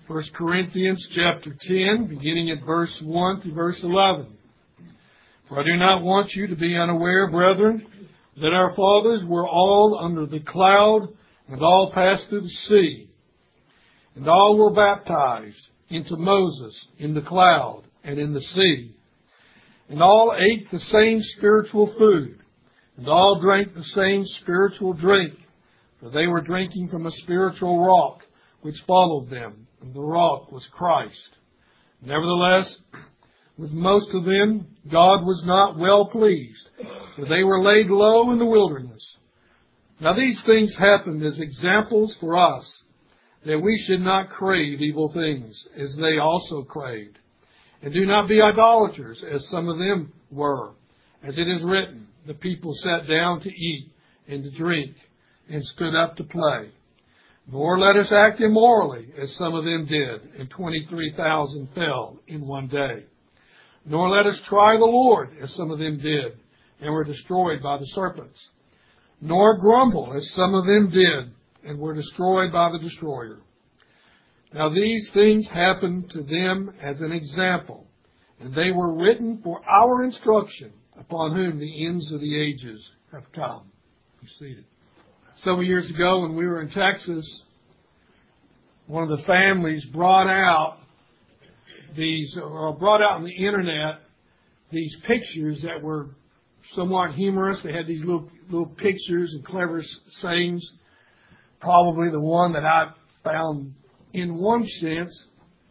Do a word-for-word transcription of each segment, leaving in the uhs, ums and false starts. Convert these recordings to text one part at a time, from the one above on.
First Corinthians chapter ten, beginning at verse one to verse eleven. For I do not want you to be unaware, brethren, that our fathers were all under the cloud, and all passed through the sea, and all were baptized into Moses in the cloud and in the sea, and all ate the same spiritual food, and all drank the same spiritual drink, for they were drinking from a spiritual rock which followed them, and the rock was Christ. Nevertheless, with most of them God was not well pleased, for they were laid low in the wilderness. Now these things happened as examples for us, that we should not crave evil things, as they also craved. And do not be idolaters, as some of them were. As it is written, the people sat down to eat and to drink, and stood up to play. Nor let us act immorally, as some of them did, and twenty-three thousand fell in one day. Nor let us try the Lord, as some of them did, and were destroyed by the serpents. Nor grumble, as some of them did, and were destroyed by the destroyer. Now these things happened to them as an example, and they were written for our instruction, upon whom the ends of the ages have come. Be seated. Several years ago, when we were in Texas, one of the families brought out these, or brought out on the internet, these pictures that were somewhat humorous. They had these little little pictures and clever sayings. Probably the one that I found, in one sense,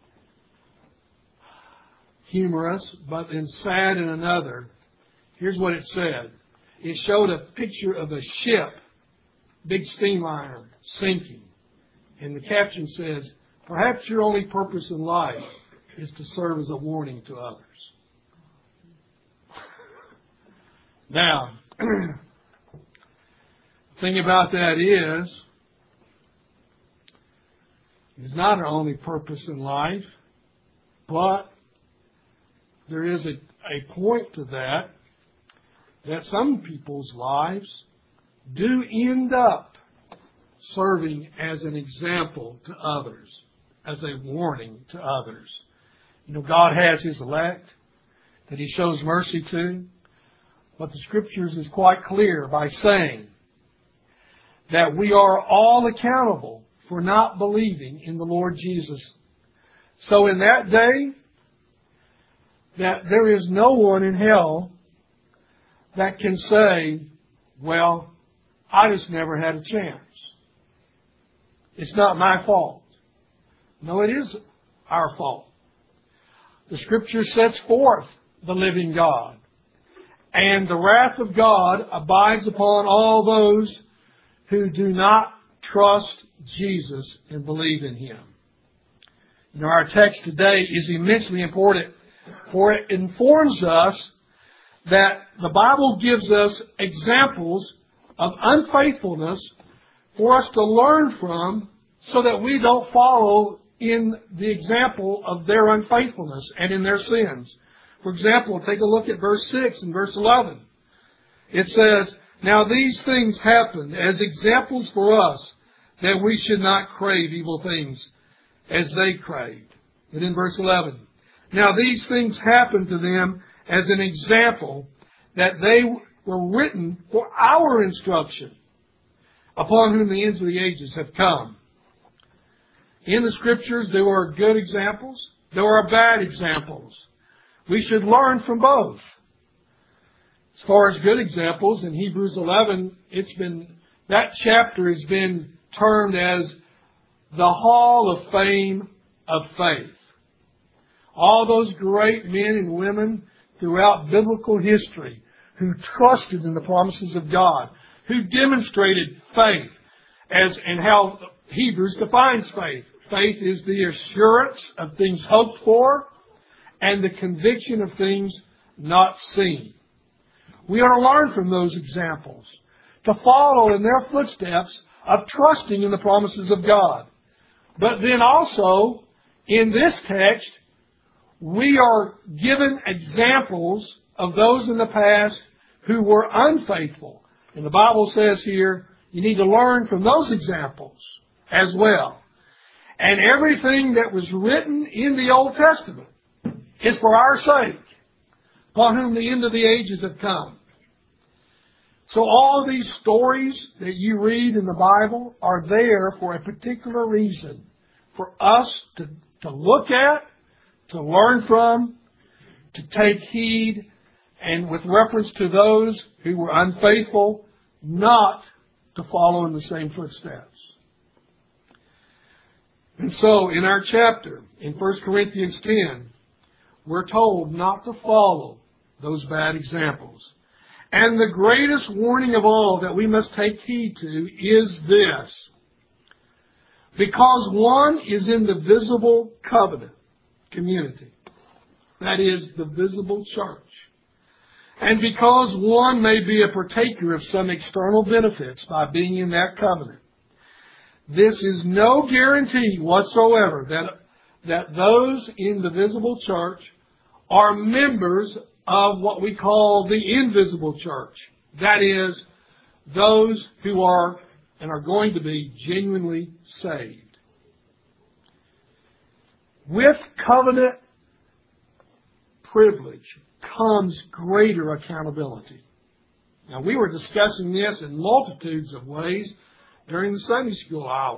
humorous, but then sad in another. Here's what it said. It showed a picture of a ship, big steamliner, sinking. And the caption says, "Perhaps your only purpose in life is to serve as a warning to others." Now, the thing about that is, it's not our only purpose in life, but there is a, a point to that, that some people's lives do end up serving as an example to others, as a warning to others. You know, God has His elect that He shows mercy to, but the Scriptures is quite clear by saying that we are all accountable for not believing in the Lord Jesus. So in that day, that there is no one in hell that can say, "Well, I just never had a chance. It's not my fault." No, it is our fault. The Scripture sets forth the living God. And the wrath of God abides upon all those who do not trust Jesus and believe in Him. You know, our text today is immensely important, for it informs us that the Bible gives us examples of unfaithfulness for us to learn from, so that we don't follow in the example of their unfaithfulness and in their sins. For example, take a look at verse six and verse eleven. It says, "Now these things happened as examples for us, that we should not crave evil things as they craved." And in verse eleven, "Now these things happened to them as an example, that they were written for our instruction, upon whom the ends of the ages have come." In the Scriptures, there are good examples, there are bad examples. We should learn from both. As far as good examples, in Hebrews eleven, it's been, that chapter has been termed as the Hall of Fame of Faith. All those great men and women throughout biblical history who trusted in the promises of God, who demonstrated faith, as and how Hebrews defines faith. Faith is the assurance of things hoped for and the conviction of things not seen. We are to learn from those examples, to follow in their footsteps of trusting in the promises of God. But then also, in this text, we are given examples of those in the past who were unfaithful. And the Bible says here, you need to learn from those examples as well. And everything that was written in the Old Testament is for our sake, upon whom the end of the ages have come. So all of these stories that you read in the Bible are there for a particular reason, for us to, to look at, to learn from, to take heed, and with reference to those who were unfaithful, not to follow in the same footsteps. And so, in our chapter, in First Corinthians ten, we're told not to follow those bad examples. And the greatest warning of all that we must take heed to is this. Because one is in the visible covenant community, that is, the visible church, and because one may be a partaker of some external benefits by being in that covenant, this is no guarantee whatsoever that, that those in the visible church are members of what we call the invisible church. That is, those who are and are going to be genuinely saved. With covenant privilege comes greater accountability. Now, we were discussing this in multitudes of ways during the Sunday school hour.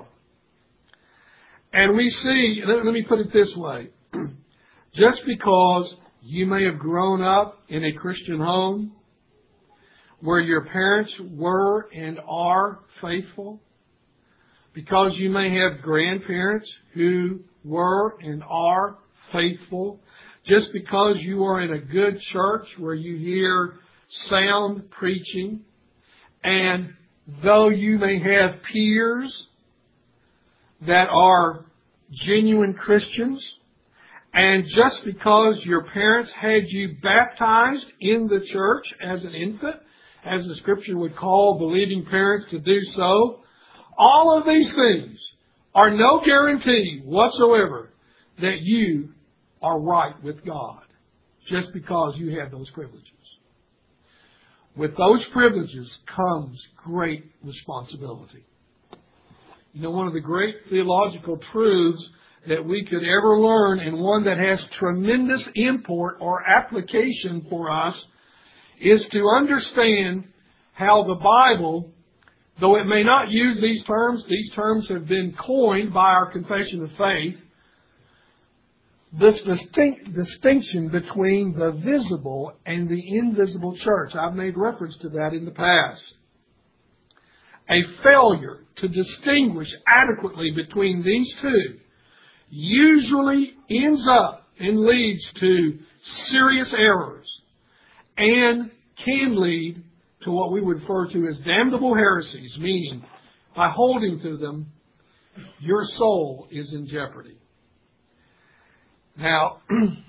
And we see, let me put it this way, just because you may have grown up in a Christian home where your parents were and are faithful, because you may have grandparents who were and are faithful, just because you are in a good church where you hear sound preaching, and though you may have peers that are genuine Christians, and just because your parents had you baptized in the church as an infant, as the Scripture would call believing parents to do so, all of these things are no guarantee whatsoever that you are right with God, just because you have those privileges. With those privileges comes great responsibility. You know, one of the great theological truths that we could ever learn, and one that has tremendous import or application for us, is to understand how the Bible, though it may not use these terms, these terms have been coined by our confession of faith, this distinct, distinction between the visible and the invisible church. I've made reference to that in the past. A failure to distinguish adequately between these two usually ends up and leads to serious errors and can lead to what we would refer to as damnable heresies, meaning by holding to them, your soul is in jeopardy. Now,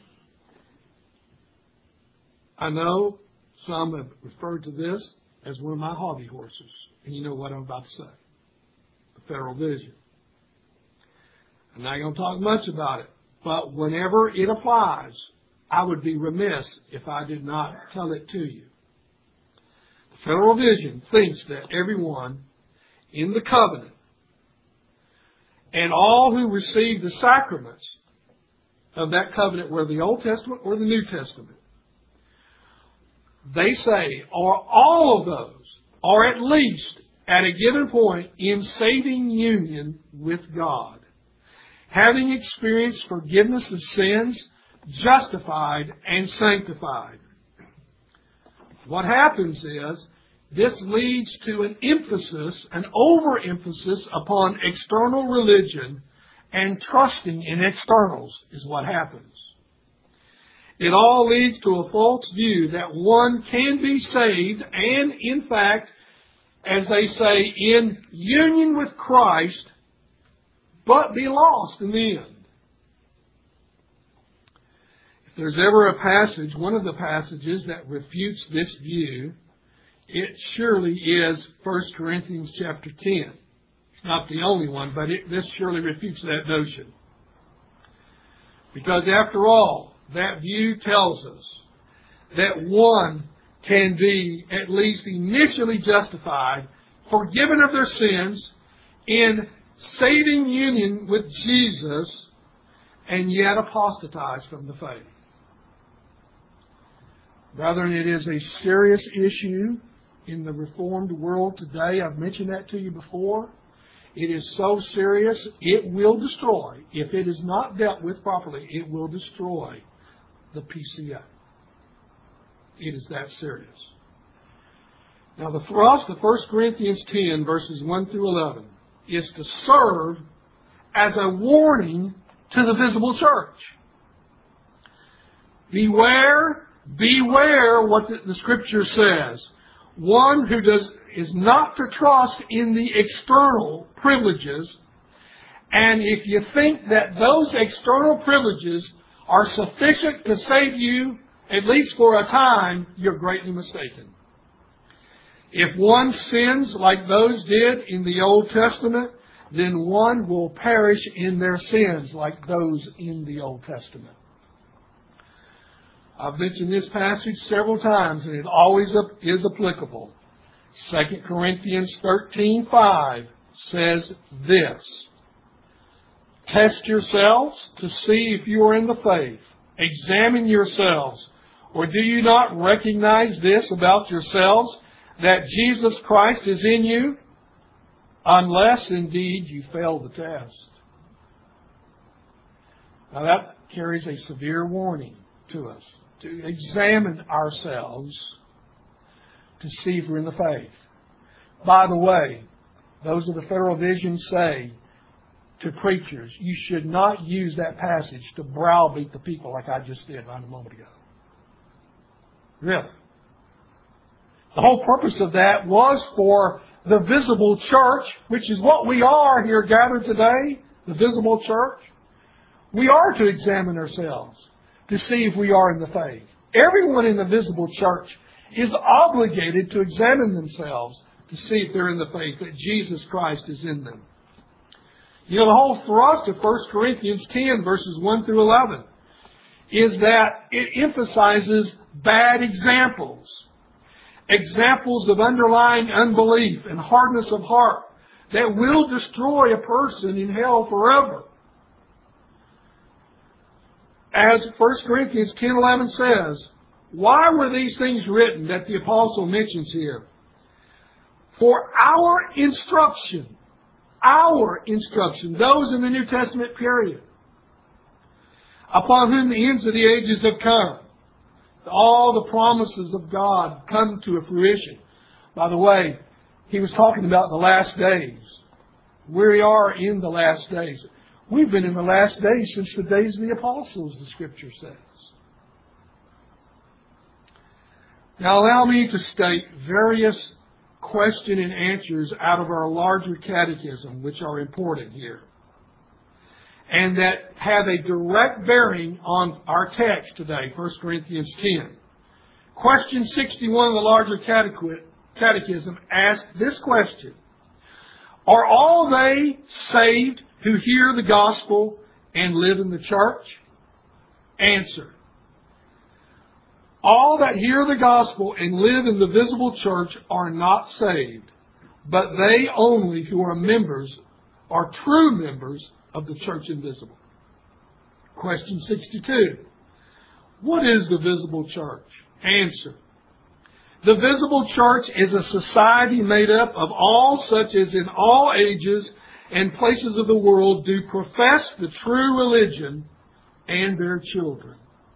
I know some have referred to this as one of my hobby horses, and you know what I'm about to say, the Federal Vision. I'm not going to talk much about it, but whenever it applies, I would be remiss if I did not tell it to you. The Federal Vision thinks that everyone in the covenant and all who receive the sacraments of that covenant, whether the Old Testament or the New Testament, they say, or all of those are at least at a given point in saving union with God, having experienced forgiveness of sins, justified and sanctified. What happens is, this leads to an emphasis, an overemphasis upon external religion, and trusting in externals is what happens. It all leads to a false view that one can be saved and, in fact, as they say, in union with Christ, but be lost in the end. If there's ever a passage, one of the passages that refutes this view, it surely is First Corinthians chapter ten. It's not the only one, but it, this surely refutes that notion. Because after all, that view tells us that one can be at least initially justified, forgiven of their sins, in saving union with Jesus, and yet apostatize from the faith. Brethren, it is a serious issue in the Reformed world today. I've mentioned that to you before. It is so serious, it will destroy. If it is not dealt with properly, it will destroy the P C A. It is that serious. Now the thrust of First Corinthians ten, verses one through eleven, is to serve as a warning to the visible church. Beware, beware what the, the Scripture says. One who does is not to trust in the external privileges, and if you think that those external privileges are sufficient to save you, at least for a time, you're greatly mistaken. If one sins like those did in the Old Testament, then one will perish in their sins like those in the Old Testament. I've mentioned this passage several times, and it always is applicable. Second Corinthians thirteen five says this: test yourselves to see if you are in the faith. Examine yourselves. Or do you not recognize this about yourselves, that Jesus Christ is in you, unless indeed you fail the test? Now that carries a severe warning to us, to examine ourselves to see if we're in the faith. By the way, those of the Federal Vision say to preachers, you should not use that passage to browbeat the people like I just did right a moment ago. Really. The whole purpose of that was for the visible church, which is what we are here gathered today, the visible church. We are to examine ourselves to see if we are in the faith. Everyone in the visible church is obligated to examine themselves to see if they're in the faith, that Jesus Christ is in them. You know, the whole thrust of First Corinthians ten, verses one through eleven, is that it emphasizes bad examples. Examples of underlying unbelief and hardness of heart that will destroy a person in hell forever. As First Corinthians ten eleven says, why were these things written that the apostle mentions here? For our instruction, our instruction, those in the New Testament period, upon whom the ends of the ages have come. All the promises of God come to a fruition. By the way, he was talking about the last days. We are in the last days. We've been in the last days since the days of the apostles, the Scripture says. Now allow me to state various question and answers out of our larger catechism, which are important here, and that have a direct bearing on our text today, First Corinthians ten. Question sixty-one of the larger catechism asks this question: are all they saved who hear the gospel and live in the church? Answer: all that hear the gospel and live in the visible church are not saved, but they only who are members, are true members of the church invisible. Question sixty-two. What is the visible church? Answer: the visible church is a society made up of all such as in all ages and places of the world do profess the true religion and their children.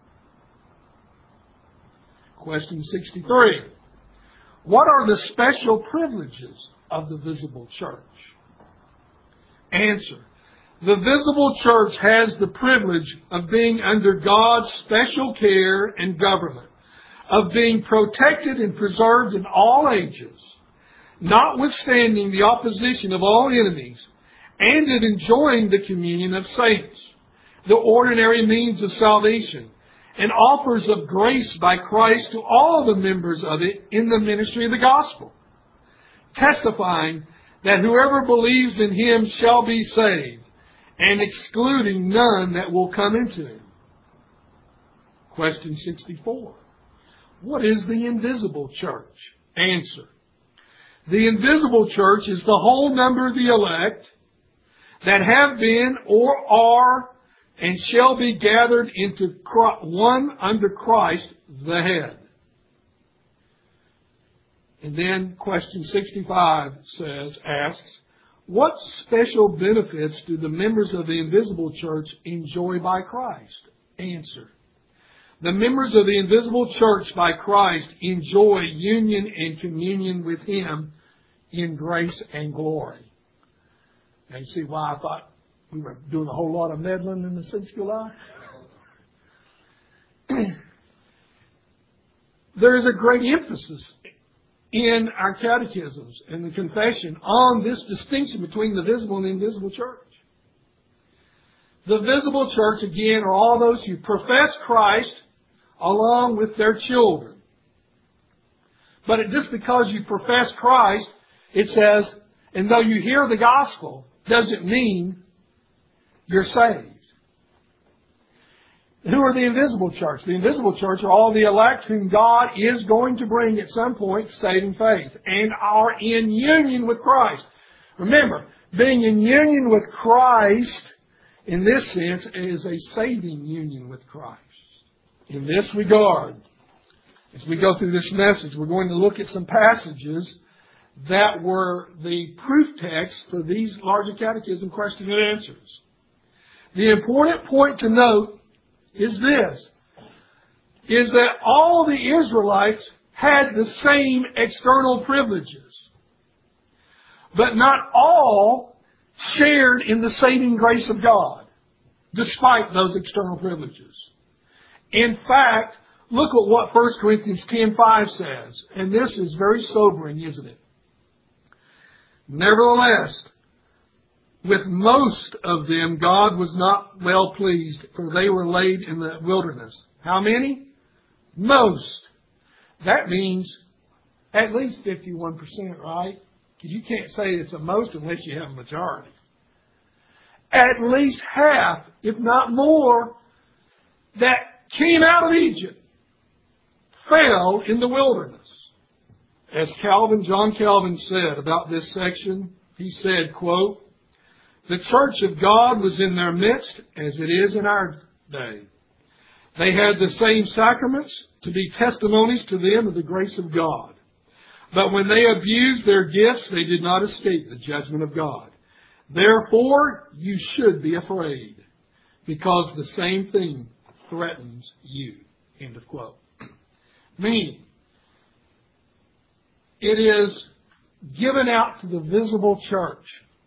Question sixty-three. What are the special privileges of the visible church? Answer: the visible church has the privilege of being under God's special care and government, of being protected and preserved in all ages, notwithstanding the opposition of all enemies, and in enjoying the communion of saints, the ordinary means of salvation, and offers of grace by Christ to all the members of it in the ministry of the gospel, testifying that whoever believes in Him shall be saved, and excluding none that will come into Him. Question sixty-four. What is the invisible church? Answer: the invisible church is the whole number of the elect, that have been or are and shall be gathered into one under Christ the head. And then question sixty-five says, asks, what special benefits do the members of the invisible church enjoy by Christ? Answer. The members of the invisible church by Christ enjoy union and communion with Him in grace and glory. Now you see why I thought we were doing a whole lot of meddling in the Sunday school hour? There is a great emphasis in our catechisms and the confession on this distinction between the visible and the invisible church. The visible church, again, are all those who profess Christ along with their children. But it, just because you profess Christ, it says, and though you hear the gospel, doesn't mean you're saved. Who are the invisible church? The invisible church are all the elect whom God is going to bring at some point to saving faith and are in union with Christ. Remember, being in union with Christ, in this sense, is a saving union with Christ. In this regard, as we go through this message, we're going to look at some passages that were the proof text for these larger catechism question and answers. The important point to note is this, is that all the Israelites had the same external privileges, but not all shared in the saving grace of God, despite those external privileges. In fact, look at what First Corinthians ten five says, and this is very sobering, isn't it? Nevertheless, with most of them, God was not well pleased, for they were laid in the wilderness. How many? Most. That means at least fifty-one percent, right? Because you can't say it's a most unless you have a majority. At least half, if not more, that came out of Egypt fell in the wilderness. As Calvin, John Calvin said about this section, he said, quote, the church of God was in their midst as it is in our day. They had the same sacraments to be testimonies to them of the grace of God. But when they abused their gifts, they did not escape the judgment of God. Therefore, you should be afraid, because the same thing threatens you. End of quote. Meaning, it is given out to the visible church,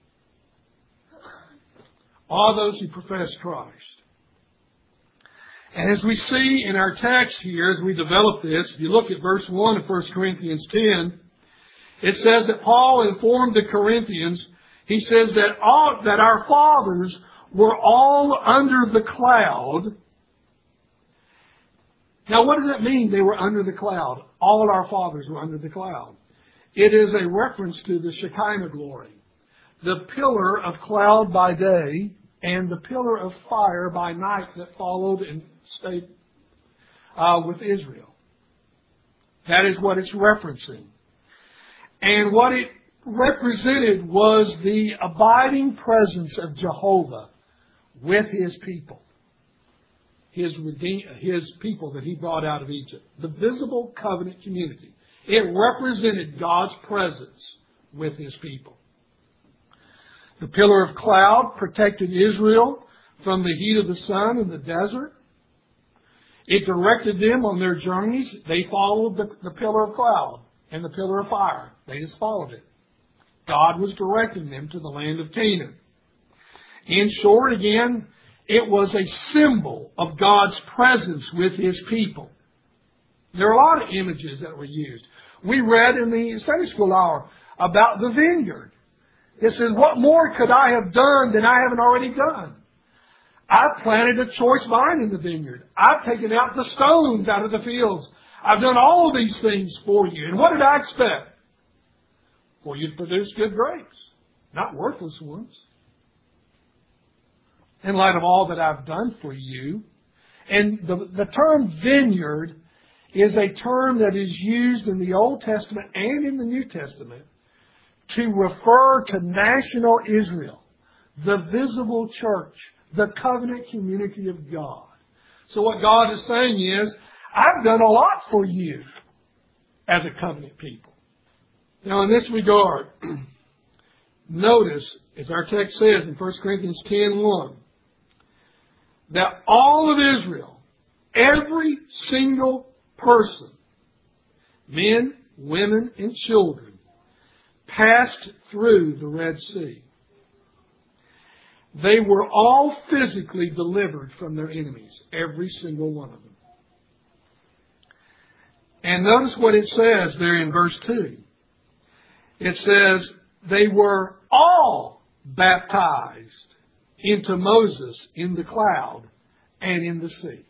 all those who profess Christ. And as we see in our text here, as we develop this, if you look at verse one of First Corinthians ten, it says that Paul informed the Corinthians, he says that all, that our fathers were all under the cloud. Now, what does it mean they were under the cloud? All our fathers were under the cloud. It is a reference to the Shekinah glory, the pillar of cloud by day and the pillar of fire by night that followed and stayed uh, with Israel. That is what it's referencing. And what it represented was the abiding presence of Jehovah with His people. His, redeem, his people that He brought out of Egypt. The visible covenant community. It represented God's presence with His people. The pillar of cloud protected Israel from the heat of the sun in the desert. It directed them on their journeys. They followed the, the pillar of cloud and the pillar of fire. They just followed it. God was directing them to the land of Canaan. In short, again, it was a symbol of God's presence with His people. There are a lot of images that were used. We read in the Sunday school hour about the vineyard. It says, what more could I have done than I haven't already done? I've planted a choice vine in the vineyard. I've taken out the stones out of the fields. I've done all these things for you. And what did I expect? For you to produce good grapes, not worthless ones. In light of all that I've done for you. And the, the term vineyard is a term that is used in the Old Testament and in the New Testament to refer to national Israel, the visible church, the covenant community of God. So what God is saying is, I've done a lot for you as a covenant people. Now in this regard, notice, as our text says in First Corinthians ten one, that all of Israel, every single person, men, women, and children, passed through the Red Sea. They were all physically delivered from their enemies, every single one of them. And notice what it says there in verse two. It says, they were all baptized into Moses in the cloud and in the sea.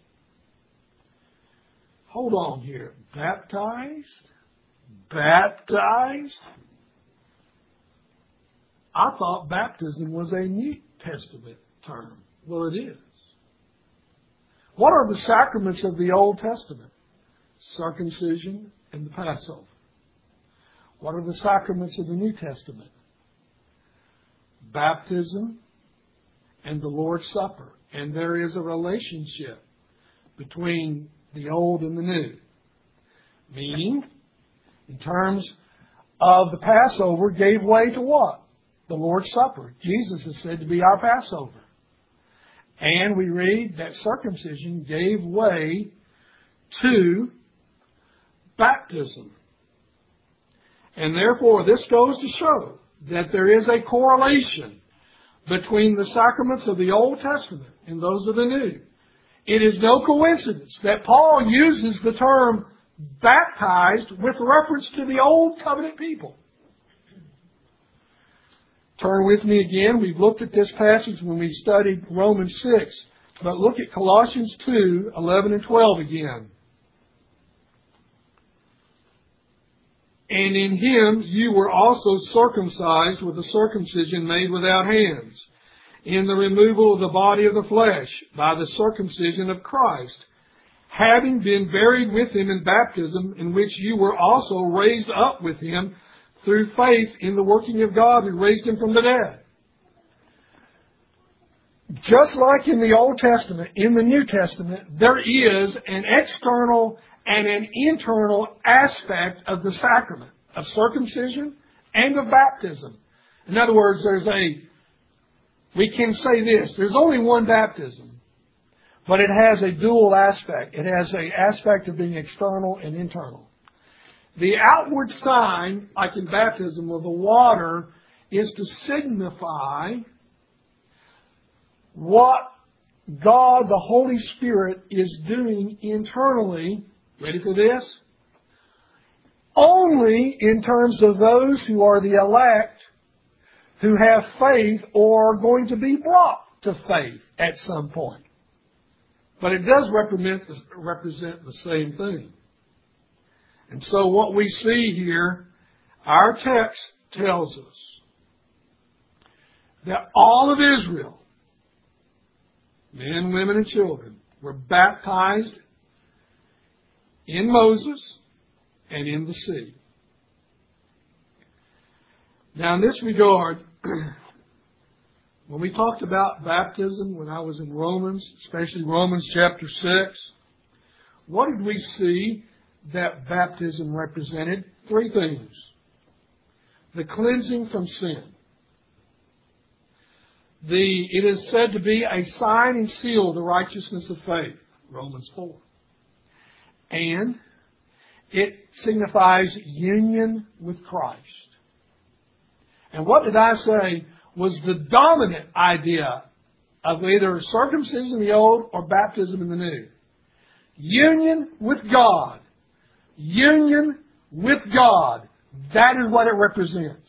Hold on here. Baptized? Baptized? I thought baptism was a New Testament term. Well, it is. What are the sacraments of the Old Testament? Circumcision and the Passover. What are the sacraments of the New Testament? Baptism and the Lord's Supper. And there is a relationship between the old and the new. Meaning, in terms of the Passover, gave way to what? The Lord's Supper. Jesus is said to be our Passover. And we read that circumcision gave way to baptism. And therefore, this goes to show that there is a correlation between the sacraments of the Old Testament and those of the New. It is no coincidence that Paul uses the term baptized with reference to the Old Covenant people. Turn with me again. We've looked at this passage when we studied Romans six. But look at Colossians two, eleven and twelve again. And in him you were also circumcised with a circumcision made without hands, in the removal of the body of the flesh, by the circumcision of Christ, having been buried with him in baptism, in which you were also raised up with him through faith in the working of God who raised him from the dead. Just like in the Old Testament, in the New Testament, there is an external and an internal aspect of the sacrament of circumcision and of baptism. In other words, there's a, we can say this, there's only one baptism, but it has a dual aspect. It has an aspect of being external and internal. The outward sign, like in baptism of the water, is to signify what God, the Holy Spirit, is doing internally. Ready for this? Only in terms of those who are the elect, who have faith or are going to be brought to faith at some point. But it does represent, represent the same thing. And so what we see here, our text tells us that all of Israel, men, women, and children, were baptized in Moses and in the sea. Now in this regard, when we talked about baptism, when I was in Romans, especially Romans chapter six, what did we see that baptism represented? Three things. The cleansing from sin. The, it is said to be a sign and seal of the righteousness of faith. Romans four. And it signifies union with Christ. And what did I say was the dominant idea of either circumcision in the old or baptism in the new? Union with God. Union with God. That is what it represents.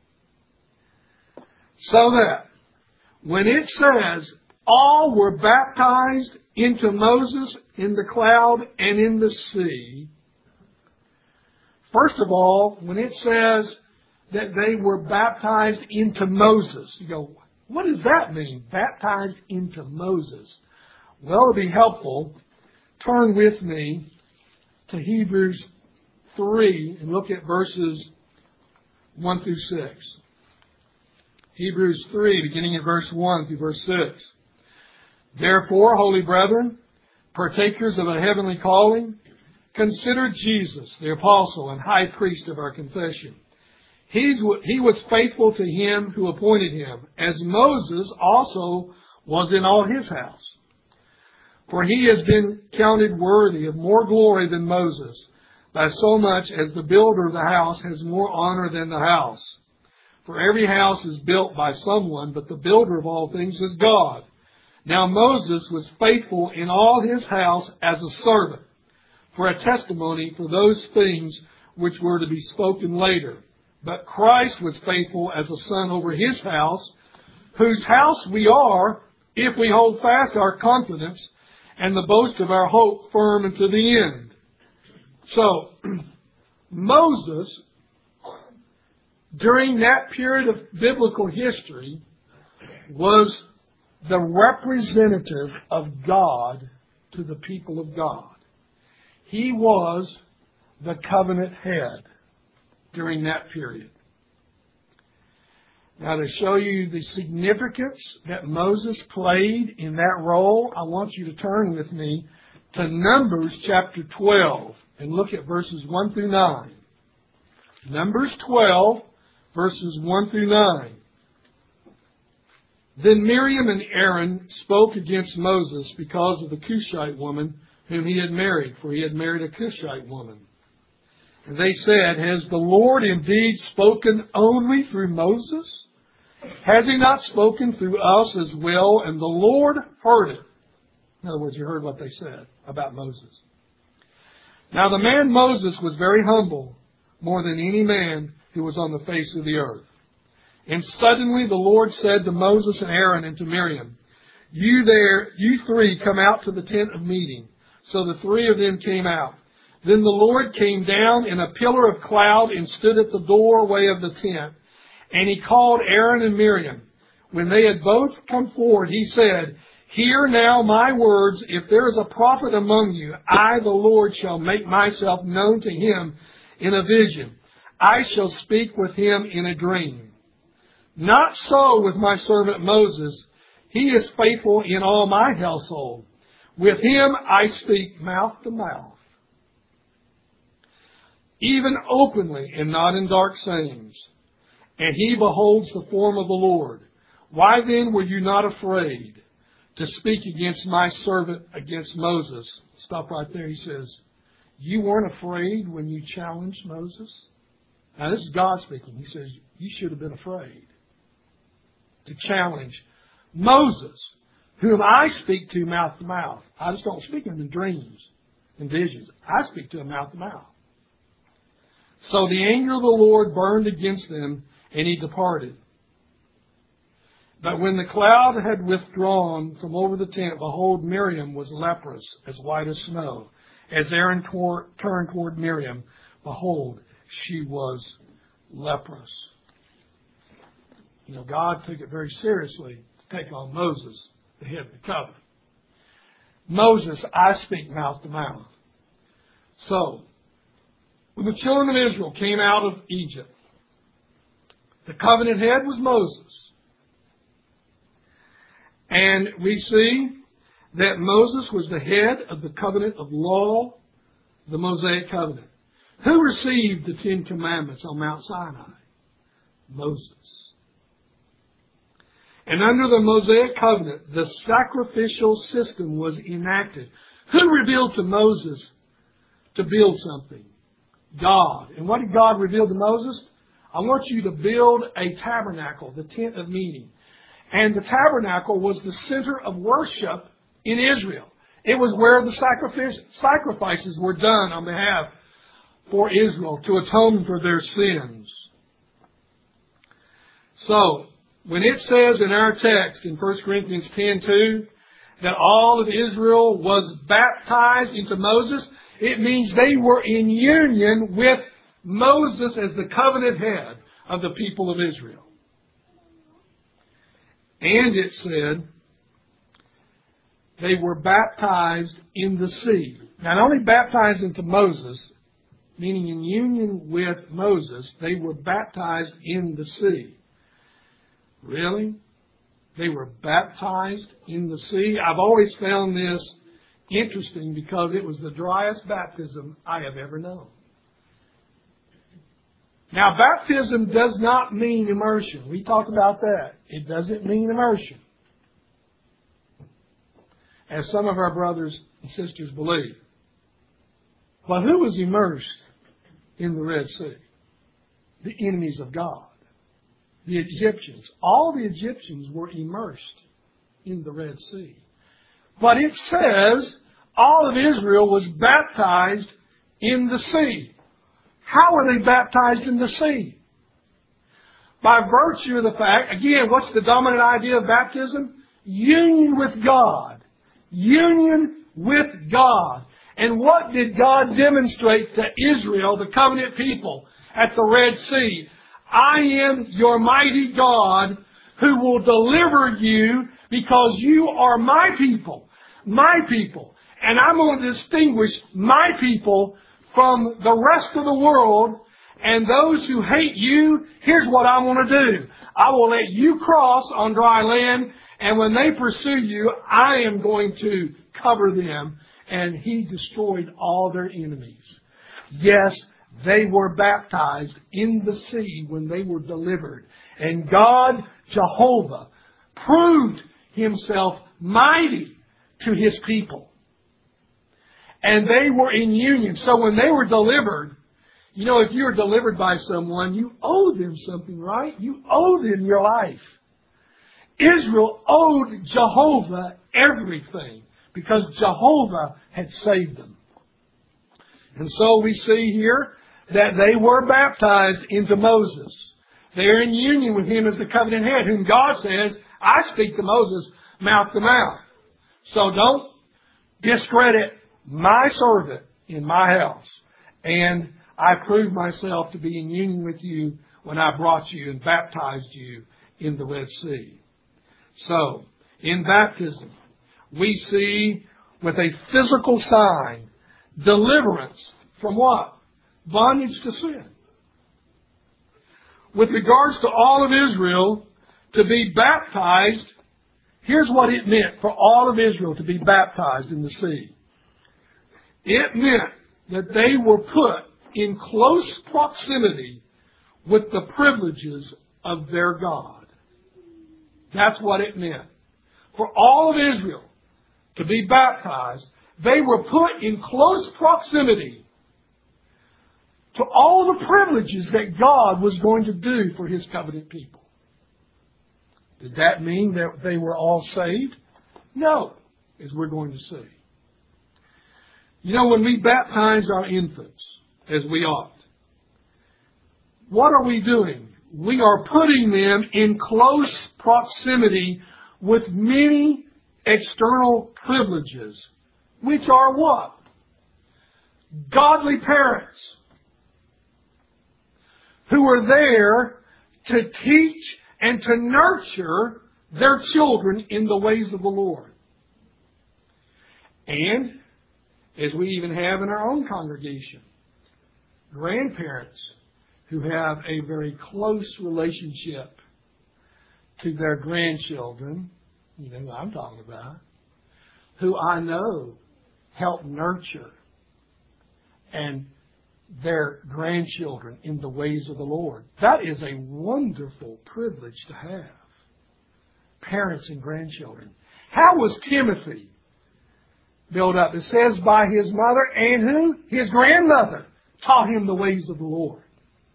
So that when it says all were baptized into Moses in the cloud and in the sea, first of all, when it says that they were baptized into Moses, you go, what does that mean? Baptized into Moses. Well, it'll be helpful. Turn with me to Hebrews three and look at verses one through six. Hebrews three, beginning at verse one through verse six. Therefore, holy brethren, partakers of a heavenly calling, consider Jesus, the apostle and high priest of our confession. He's, he was faithful to him who appointed him, as Moses also was in all his house. For he has been counted worthy of more glory than Moses, by so much as the builder of the house has more honor than the house. For every house is built by someone, but the builder of all things is God. Now Moses was faithful in all his house as a servant, for a testimony for those things which were to be spoken later. But Christ was faithful as a son over his house, whose house we are, if we hold fast our confidence and the boast of our hope firm unto the end. So, Moses, during that period of biblical history, was the representative of God to the people of God. He was the covenant head during that period. Now, to show you the significance that Moses played in that role, I want you to turn with me to Numbers chapter twelve and look at verses one through nine. Numbers twelve, verses one through nine. Then Miriam and Aaron spoke against Moses because of the Cushite woman whom he had married, for he had married a Cushite woman. And they said, Has the Lord indeed spoken only through Moses? Has he not spoken through us as well? And the Lord heard it. In other words, you heard what they said about Moses. Now the man Moses was very humble, more than any man who was on the face of the earth. And suddenly the Lord said to Moses and Aaron and to Miriam, You there, you three come out to the tent of meeting. So the three of them came out. Then the Lord came down in a pillar of cloud and stood at the doorway of the tent. And he called Aaron and Miriam. When they had both come forward, he said, Hear now my words. If there is a prophet among you, I, the Lord, shall make myself known to him in a vision. I shall speak with him in a dream. Not so with my servant Moses. He is faithful in all my household. With him I speak mouth to mouth, even openly and not in dark sayings. And he beholds the form of the Lord. Why then were you not afraid to speak against my servant, against Moses? Stop right there. He says, you weren't afraid when you challenged Moses? Now this is God speaking. He says, you should have been afraid to challenge Moses, whom I speak to mouth to mouth. I just don't speak to him in dreams and visions. I speak to him mouth to mouth. So the anger of the Lord burned against them, and he departed. But when the cloud had withdrawn from over the tent, behold, Miriam was leprous, as white as snow. As Aaron tore, turned toward Miriam, behold, she was leprous. You know, God took it very seriously to take on Moses, the head of the covenant. Moses, I speak mouth to mouth. So, when the children of Israel came out of Egypt, the covenant head was Moses. And we see that Moses was the head of the covenant of law, the Mosaic covenant. Who received the Ten Commandments on Mount Sinai? Moses. And under the Mosaic covenant, the sacrificial system was enacted. Who revealed to Moses to build something? God. And what did God reveal to Moses? I want you to build a tabernacle, the tent of meeting. And the tabernacle was the center of worship in Israel. It was where the sacrifice, sacrifices were done on behalf for Israel to atone for their sins. So, when it says in our text in First Corinthians ten two that all of Israel was baptized into Moses, it means they were in union with Moses as the covenant head of the people of Israel. And it said they were baptized in the sea. Not only baptized into Moses, meaning in union with Moses, they were baptized in the sea. Really? They were baptized in the sea? I've always found this interesting because it was the driest baptism I have ever known. Now, baptism does not mean immersion. We talked about that. It doesn't mean immersion, as some of our brothers and sisters believe. But who was immersed in the Red Sea? The enemies of God. The Egyptians. All the Egyptians were immersed in the Red Sea. But it says all of Israel was baptized in the sea. How were they baptized in the sea? By virtue of the fact, again, what's the dominant idea of baptism? Union with God. Union with God. And what did God demonstrate to Israel, the covenant people, at the Red Sea? I am your mighty God who will deliver you because you are my people. My people. And I'm going to distinguish my people from the rest of the world. And those who hate you, here's what I want to do. I will let you cross on dry land. And when they pursue you, I am going to cover them. And He destroyed all their enemies. Yes, they were baptized in the sea when they were delivered. And God, Jehovah, proved Himself mighty to His people. And they were in union. So when they were delivered, you know, if you were delivered by someone, you owe them something, right? You owe them your life. Israel owed Jehovah everything because Jehovah had saved them. And so we see here that they were baptized into Moses. They are in union with Him as the covenant head, whom God says, I speak to Moses mouth to mouth. So don't discredit my servant in my house. And I proved myself to be in union with you when I brought you and baptized you in the Red Sea. So, in baptism, we see with a physical sign deliverance from what? Bondage to sin. With regards to all of Israel to be baptized, here's what it meant for all of Israel to be baptized in the sea. It meant that they were put in close proximity with the privileges of their God. That's what it meant. For all of Israel to be baptized, they were put in close proximity to all the privileges that God was going to do for His covenant people. Did that mean that they were all saved? No, as we're going to see. You know, when we baptize our infants, as we ought, what are we doing? We are putting them in close proximity with many external privileges, which are what? Godly parents who are there to teach and to nurture their children in the ways of the Lord. And, as we even have in our own congregation, grandparents who have a very close relationship to their grandchildren, you know who I'm talking about, who I know help nurture and their grandchildren in the ways of the Lord. That is a wonderful privilege to have. Parents and grandchildren. How was Timothy built up? It says by his mother and who? His grandmother taught him the ways of the Lord.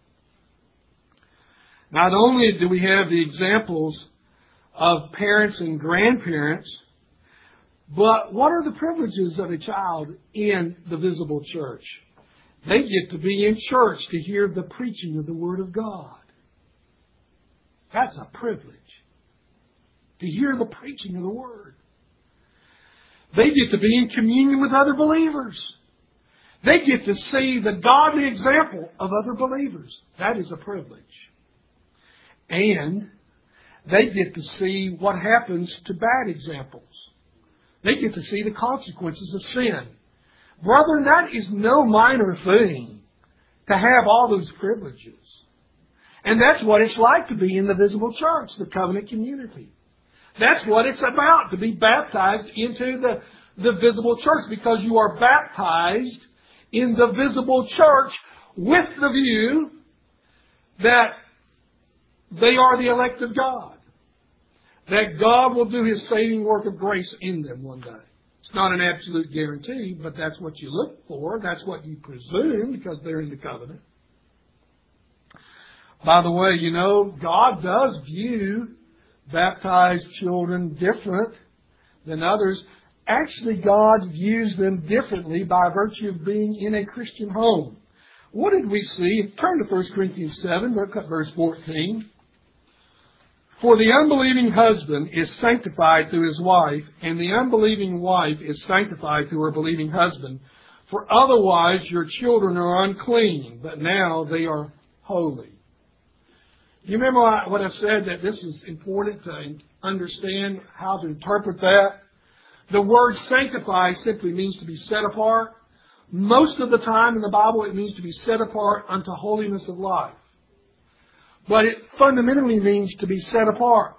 Not only do we have the examples of parents and grandparents, but what are the privileges of a child in the visible church? They get to be in church to hear the preaching of the Word of God. That's a privilege. To hear the preaching of the Word. They get to be in communion with other believers. They get to see the godly example of other believers. That is a privilege. And they get to see what happens to bad examples. They get to see the consequences of sin. Brethren, that is no minor thing to have all those privileges. And that's what it's like to be in the visible church, the covenant community. That's what it's about, to be baptized into the, the visible church, because you are baptized in the visible church with the view that they are the elect of God. That God will do His saving work of grace in them one day. It's not an absolute guarantee, but that's what you look for. That's what you presume, because they're in the covenant. By the way, you know, God does view baptized children different than others. Actually, God views them differently by virtue of being in a Christian home. What did we see? Turn to First Corinthians seven, look at verse fourteen. For the unbelieving husband is sanctified through his wife, and the unbelieving wife is sanctified through her believing husband. For otherwise your children are unclean, but now they are holy. You remember what I said, that this is important to understand how to interpret that? The word sanctify simply means to be set apart. Most of the time in the Bible it means to be set apart unto holiness of life. But it fundamentally means to be set apart.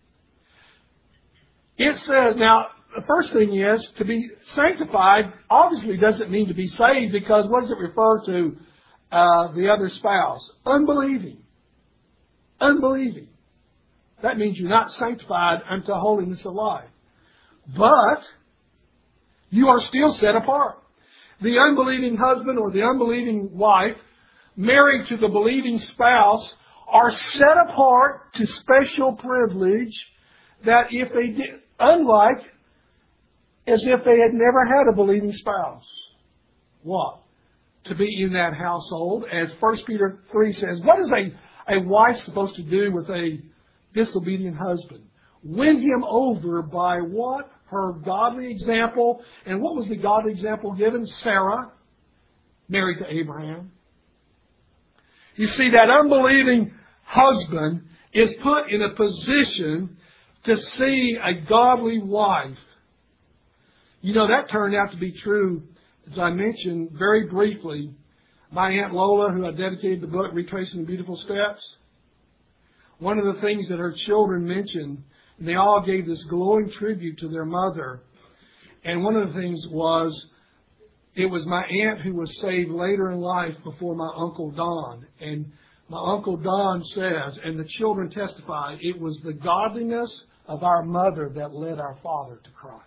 It says, now, the first thing is, to be sanctified obviously doesn't mean to be saved, because what does it refer to uh, the other spouse? Unbelieving. Unbelieving. That means you're not sanctified unto holiness of life. But you are still set apart. The unbelieving husband or the unbelieving wife married to the believing spouse are set apart to special privilege that if they did, unlike as if they had never had a believing spouse. What? To be in that household, as First Peter three says, what is a, a wife supposed to do with a disobedient husband? Win him over by what? Her godly example. And what was the godly example given? Sarah, married to Abraham. You see, that unbelieving husband is put in a position to see a godly wife. You know, that turned out to be true, as I mentioned very briefly. My Aunt Lola, who I dedicated the book, Retracing the Beautiful Steps, one of the things that her children mentioned, and they all gave this glowing tribute to their mother, and one of the things was, it was my aunt who was saved later in life before my Uncle Don. And my Uncle Don says, and the children testify, it was the godliness of our mother that led our father to Christ.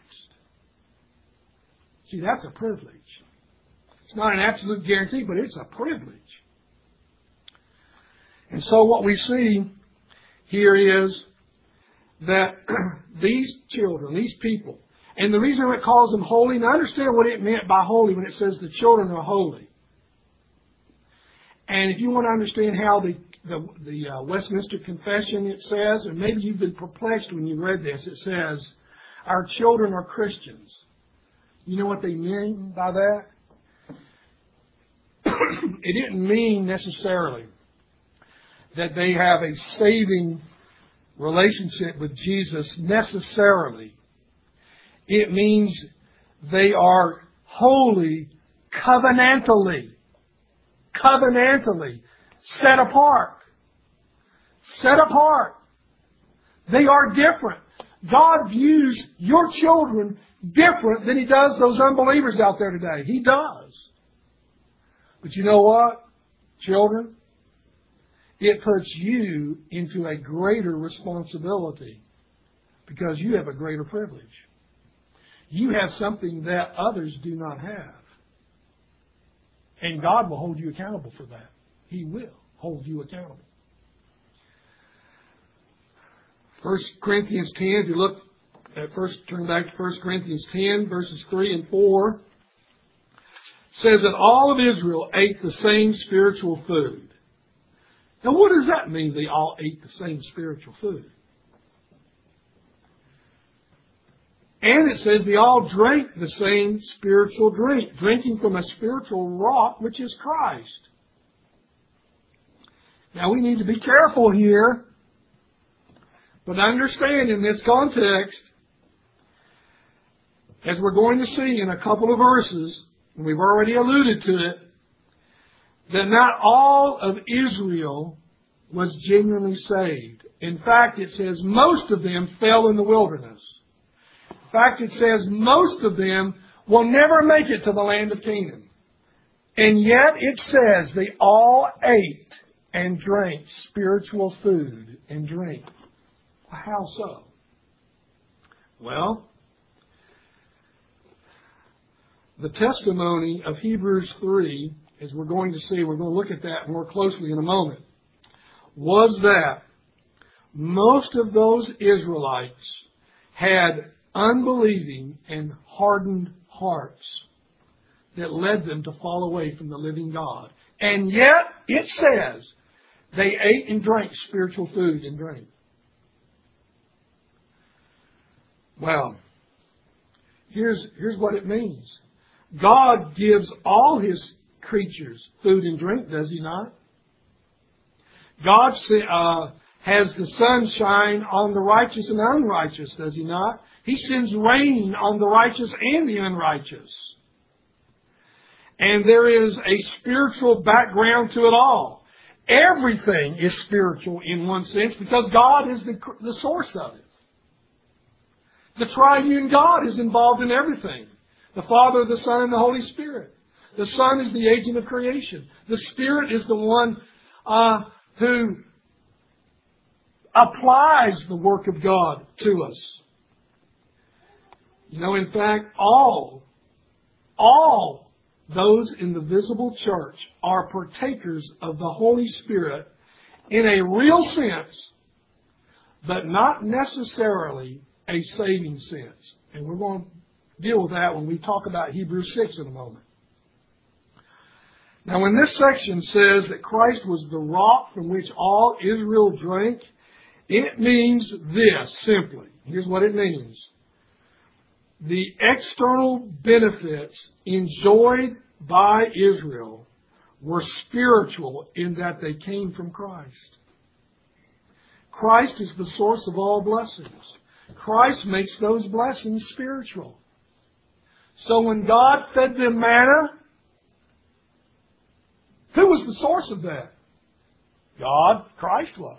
See, that's a privilege. It's not an absolute guarantee, but it's a privilege. And so what we see here is that these children, these people, and the reason it calls them holy, and I understand what it meant by holy when it says the children are holy. And if you want to understand how the the, the uh, Westminster Confession, it says, and maybe you've been perplexed when you read this, it says, our children are Christians. You know what they mean by that? It didn't mean necessarily that they have a saving relationship with Jesus necessarily. It means they are holy covenantally. Covenantally. Set apart. Set apart. They are different. God views your children different than He does those unbelievers out there today. He does. But you know what, children? It puts you into a greater responsibility because you have a greater privilege. You have something that others do not have. And God will hold you accountable for that. He will hold you accountable. First Corinthians ten, if you look at first, turn back to First Corinthians ten, verses three and four, says that all of Israel ate the same spiritual food. Now, what does that mean, they all ate the same spiritual food? And it says they all drank the same spiritual drink, drinking from a spiritual rock, which is Christ. Now, we need to be careful here, but understand in this context, as we're going to see in a couple of verses, and we've already alluded to it, that not all of Israel was genuinely saved. In fact, it says most of them fell in the wilderness. In fact, it says most of them will never make it to the land of Canaan. And yet it says they all ate and drank spiritual food and drink. How so? Well, the testimony of Hebrews three, as we're going to see, we're going to look at that more closely in a moment, was that most of those Israelites had unbelieving and hardened hearts that led them to fall away from the living God. And yet, it says, they ate and drank spiritual food and drink. Well, here's, here's what it means. God gives all His creatures food and drink, does He not? God uh, has the sun shine on the righteous and unrighteous, does He not? He sends rain on the righteous and the unrighteous. And there is a spiritual background to it all. Everything is spiritual in one sense because God is the, the source of it. The triune God is involved in everything. The Father, the Son, and the Holy Spirit. The Son is the agent of creation. The Spirit is the one uh, who applies the work of God to us. You know, in fact, all, all those in the visible church are partakers of the Holy Spirit in a real sense, but not necessarily a saving sense. And we're going to deal with that when we talk about Hebrews six in a moment. Now, when this section says that Christ was the rock from which all Israel drank, it means this simply. Here's what it means. The external benefits enjoyed by Israel were spiritual in that they came from Christ. Christ is the source of all blessings. Christ makes those blessings spiritual. So when God fed them manna, who was the source of that? God, Christ was.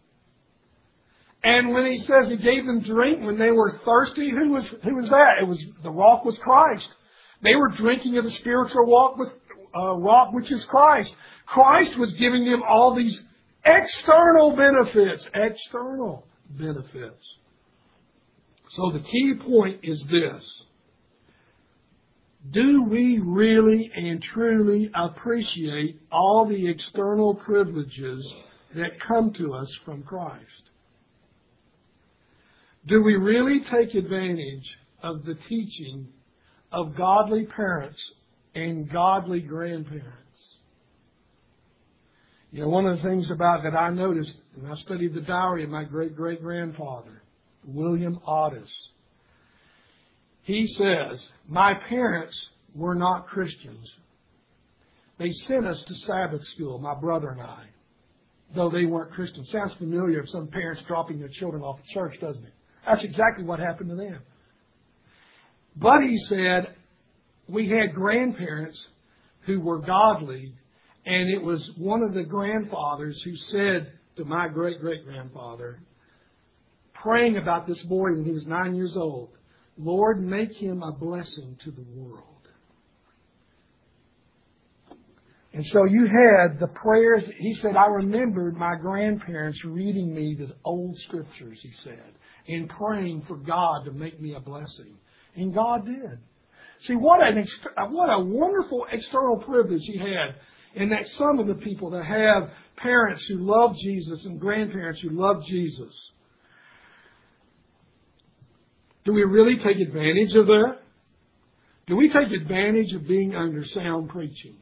And when He says He gave them drink when they were thirsty, who was who was that? It was the rock was Christ. They were drinking of the spiritual rock with uh, rock, which is Christ. Christ was giving them all these external benefits, external benefits. So the key point is this. Do we really and truly appreciate all the external privileges that come to us from Christ? Do we really take advantage of the teaching of godly parents and godly grandparents? You know, one of the things about that I noticed, and I studied the diary of my great-great-grandfather, William Otis. He says, my parents were not Christians. They sent us to Sabbath school, my brother and I, though they weren't Christians. Sounds familiar of some parents dropping their children off at church, doesn't it? That's exactly what happened to them. But he said, we had grandparents who were godly, and it was one of the grandfathers who said to my great-great-grandfather, praying about this boy when he was nine years old, Lord, make him a blessing to the world. And so you had the prayers. He said, I remembered my grandparents reading me the old scriptures, he said, and praying for God to make me a blessing. And God did. See, what an ex- what a wonderful external privilege he had. And that some of the people that have parents who love Jesus and grandparents who love Jesus. Do we really take advantage of that? Do we take advantage of being under sound preaching?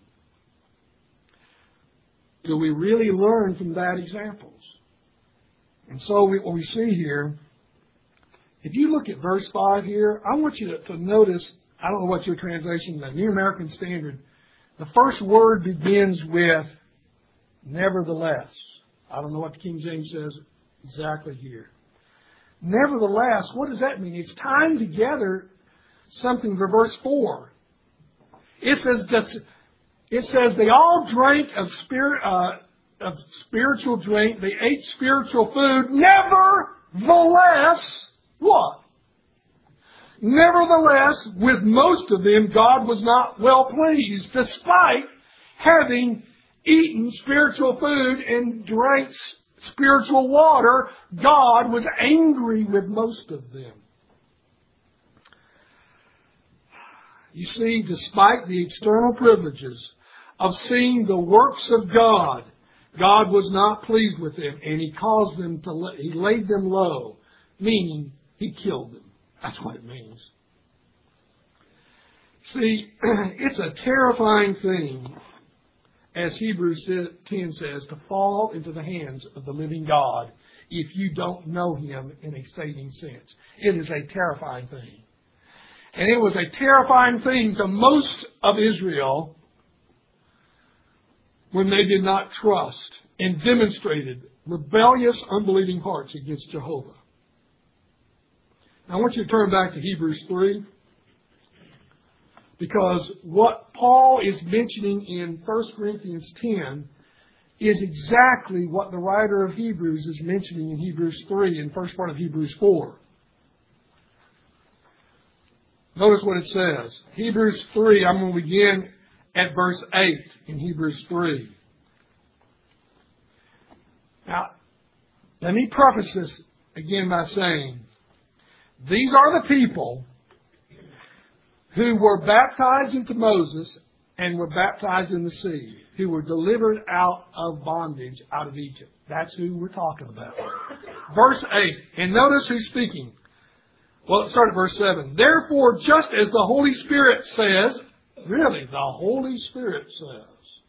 Do we really learn from that examples? And so we, what we see here, if you look at verse five here, I want you to, to notice, I don't know what your translation is, the New American Standard, the first word begins with nevertheless. I don't know what the King James says exactly here. Nevertheless, what does that mean? It's tying together something for verse four. It says, it says they all drank of spirit, uh, of spiritual drink. They ate spiritual food. Nevertheless, what? Nevertheless, with most of them, God was not well pleased, despite having eaten spiritual food and drank spiritual water. God was angry with most of them. You see, despite the external privileges of seeing the works of God, God was not pleased with them, and He caused them to, He laid them low, meaning He killed them. That's what it means. See, it's a terrifying thing, as Hebrews ten says, to fall into the hands of the living God if you don't know Him in a saving sense. It is a terrifying thing. And it was a terrifying thing to most of Israel when they did not trust and demonstrated rebellious, unbelieving hearts against Jehovah. Now, I want you to turn back to Hebrews three, because what Paul is mentioning in First Corinthians ten is exactly what the writer of Hebrews is mentioning in Hebrews three and first part of Hebrews four. Notice what it says. Hebrews three, I'm going to begin at verse eight in Hebrews three. Now, let me preface this again by saying, these are the people who were baptized into Moses and were baptized in the sea, who were delivered out of bondage out of Egypt. That's who we're talking about. Verse eight, and notice who's speaking. Well, let's start at verse seven. Therefore, just as the Holy Spirit says, really, the Holy Spirit says,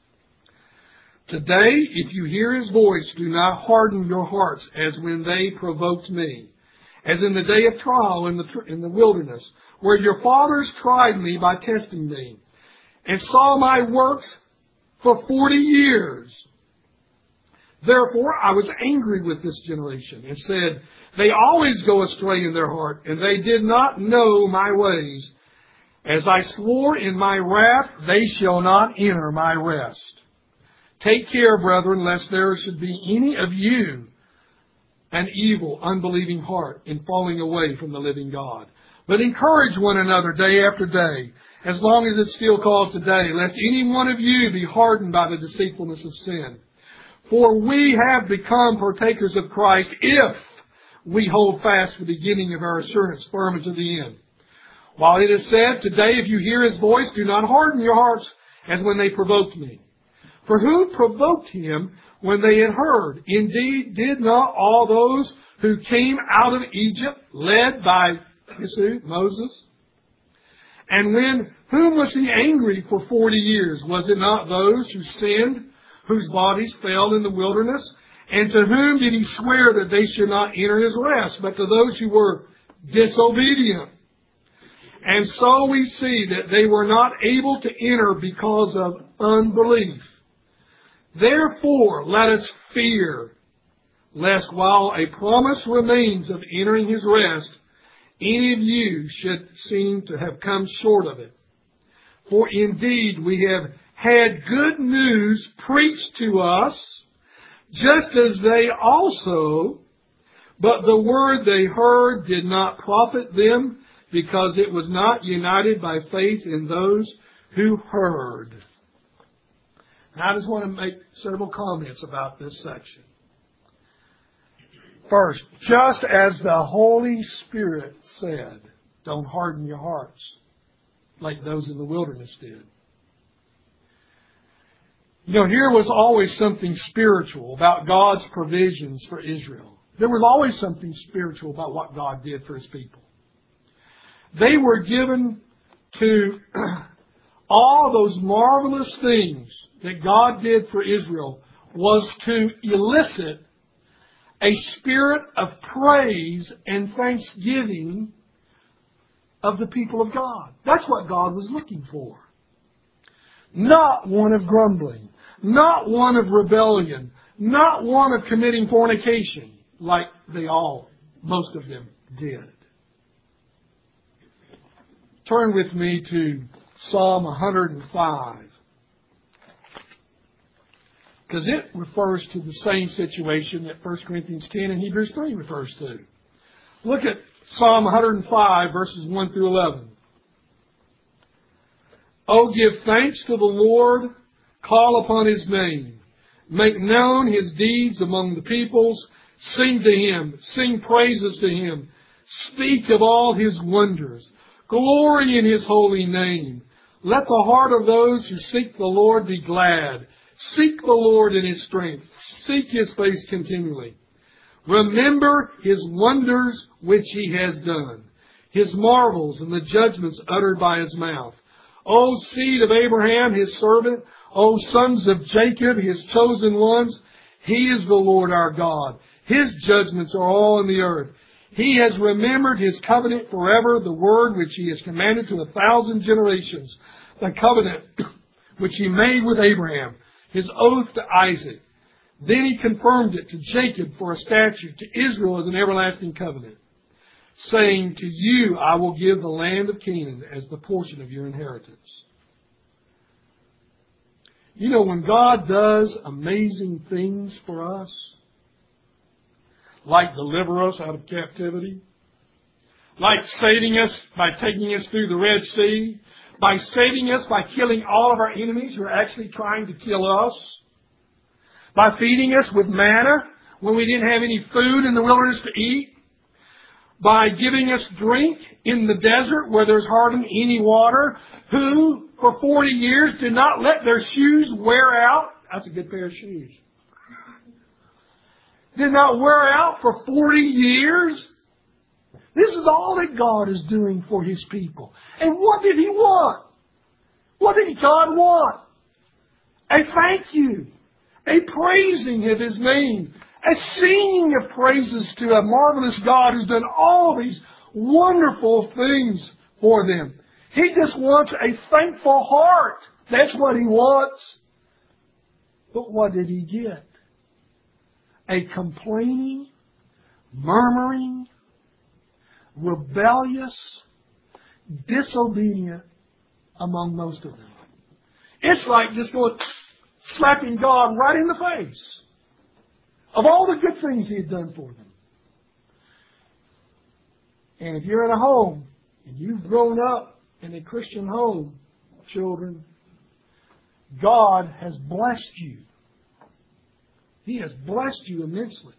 today, if you hear His voice, do not harden your hearts as when they provoked me, as in the day of trial in the, in the wilderness, where your fathers tried me by testing me, and saw my works for forty years. Therefore, I was angry with this generation, and said, they always go astray in their heart, and they did not know my ways. As I swore in my wrath, they shall not enter my rest. Take care, brethren, lest there should be any of you an evil, unbelieving heart in falling away from the living God. But encourage one another day after day, as long as it's still called today, lest any one of you be hardened by the deceitfulness of sin. For we have become partakers of Christ if we hold fast the beginning of our assurance firm unto the end. While it is said, today if you hear His voice, do not harden your hearts as when they provoked me. For who provoked Him when they had heard? Indeed, did not all those who came out of Egypt, led by Moses? And when whom was He angry for forty years? Was it not those who sinned, whose bodies fell in the wilderness? And to whom did He swear that they should not enter His rest, but to those who were disobedient? And so we see that they were not able to enter because of unbelief. Therefore, let us fear, lest while a promise remains of entering His rest, any of you should seem to have come short of it. For indeed we have had good news preached to us, just as they also, but the word they heard did not profit them, because it was not united by faith in those who heard. Now I just want to make several comments about this section. First, just as the Holy Spirit said, don't harden your hearts like those in the wilderness did. You know, here was always something spiritual about God's provisions for Israel. There was always something spiritual about what God did for His people. They were given to all those marvelous things that God did for Israel was to elicit a spirit of praise and thanksgiving of the people of God. That's what God was looking for. Not one of grumbling. Not one of rebellion. Not one of committing fornication, like they all, most of them, did. Turn with me to Psalm one hundred five. Because it refers to the same situation that First Corinthians ten and Hebrews three refers to. Look at Psalm one hundred five, verses one through eleven. Oh, give thanks to the Lord, call upon His name. Make known His deeds among the peoples. Sing to Him, sing praises to Him. Speak of all His wonders. Glory in His holy name. Let the heart of those who seek the Lord be glad. Seek the Lord in His strength. Seek His face continually. Remember His wonders which He has done, His marvels and the judgments uttered by His mouth. O seed of Abraham, His servant, O sons of Jacob, His chosen ones, He is the Lord our God. His judgments are all in the earth. He has remembered His covenant forever, the word which He has commanded to a thousand generations, the covenant which He made with Abraham, His oath to Isaac. Then He confirmed it to Jacob for a statute, to Israel as an everlasting covenant, saying, to you I will give the land of Canaan as the portion of your inheritance. You know, when God does amazing things for us, like deliver us out of captivity, like saving us by taking us through the Red Sea, by saving us by killing all of our enemies who are actually trying to kill us, by feeding us with manna when we didn't have any food in the wilderness to eat, by giving us drink in the desert where there's hardly any water, who for forty years did not let their shoes wear out. That's a good pair of shoes. Did not wear out for forty years. This is all that God is doing for His people. And what did He want? What did God want? A thank you. A praising of His name. A singing of praises to a marvelous God who's done all these wonderful things for them. He just wants a thankful heart. That's what He wants. But what did He get? A complaining, murmuring, rebellious, disobedient among most of them. It's like just going, slapping God right in the face of all the good things He had done for them. And if you're in a home and you've grown up in a Christian home, children, God has blessed you. He has blessed you immensely.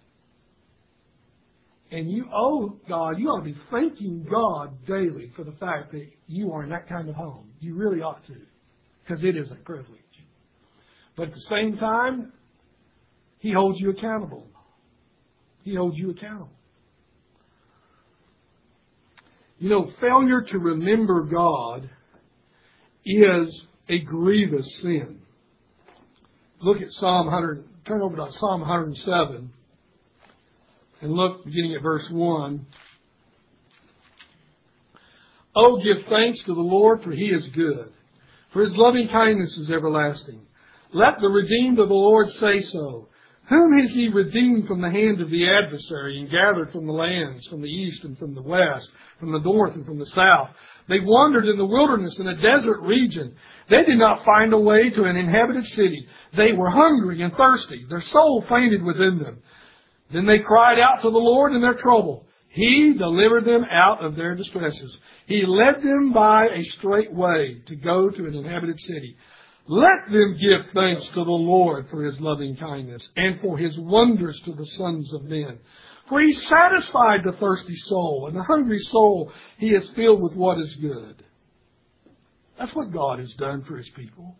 And you owe God, you ought to be thanking God daily for the fact that you are in that kind of home. You really ought to, because it is a privilege. But at the same time, He holds you accountable. He holds you accountable. You know, failure to remember God is a grievous sin. Look at Psalm one hundred. Turn over to Psalm one hundred seven and look beginning at verse one. Oh, give thanks to the Lord, for He is good, for His loving kindness is everlasting. Let the redeemed of the Lord say so. Whom has He redeemed from the hand of the adversary and gathered from the lands, from the east and from the west, from the north and from the south? They wandered in the wilderness in a desert region. They did not find a way to an inhabited city. They were hungry and thirsty. Their soul fainted within them. Then they cried out to the Lord in their trouble. He delivered them out of their distresses. He led them by a straight way to go to an inhabited city. Let them give thanks to the Lord for His loving kindness and for His wonders to the sons of men. For He satisfied the thirsty soul, and the hungry soul He has filled with what is good. That's what God has done for His people.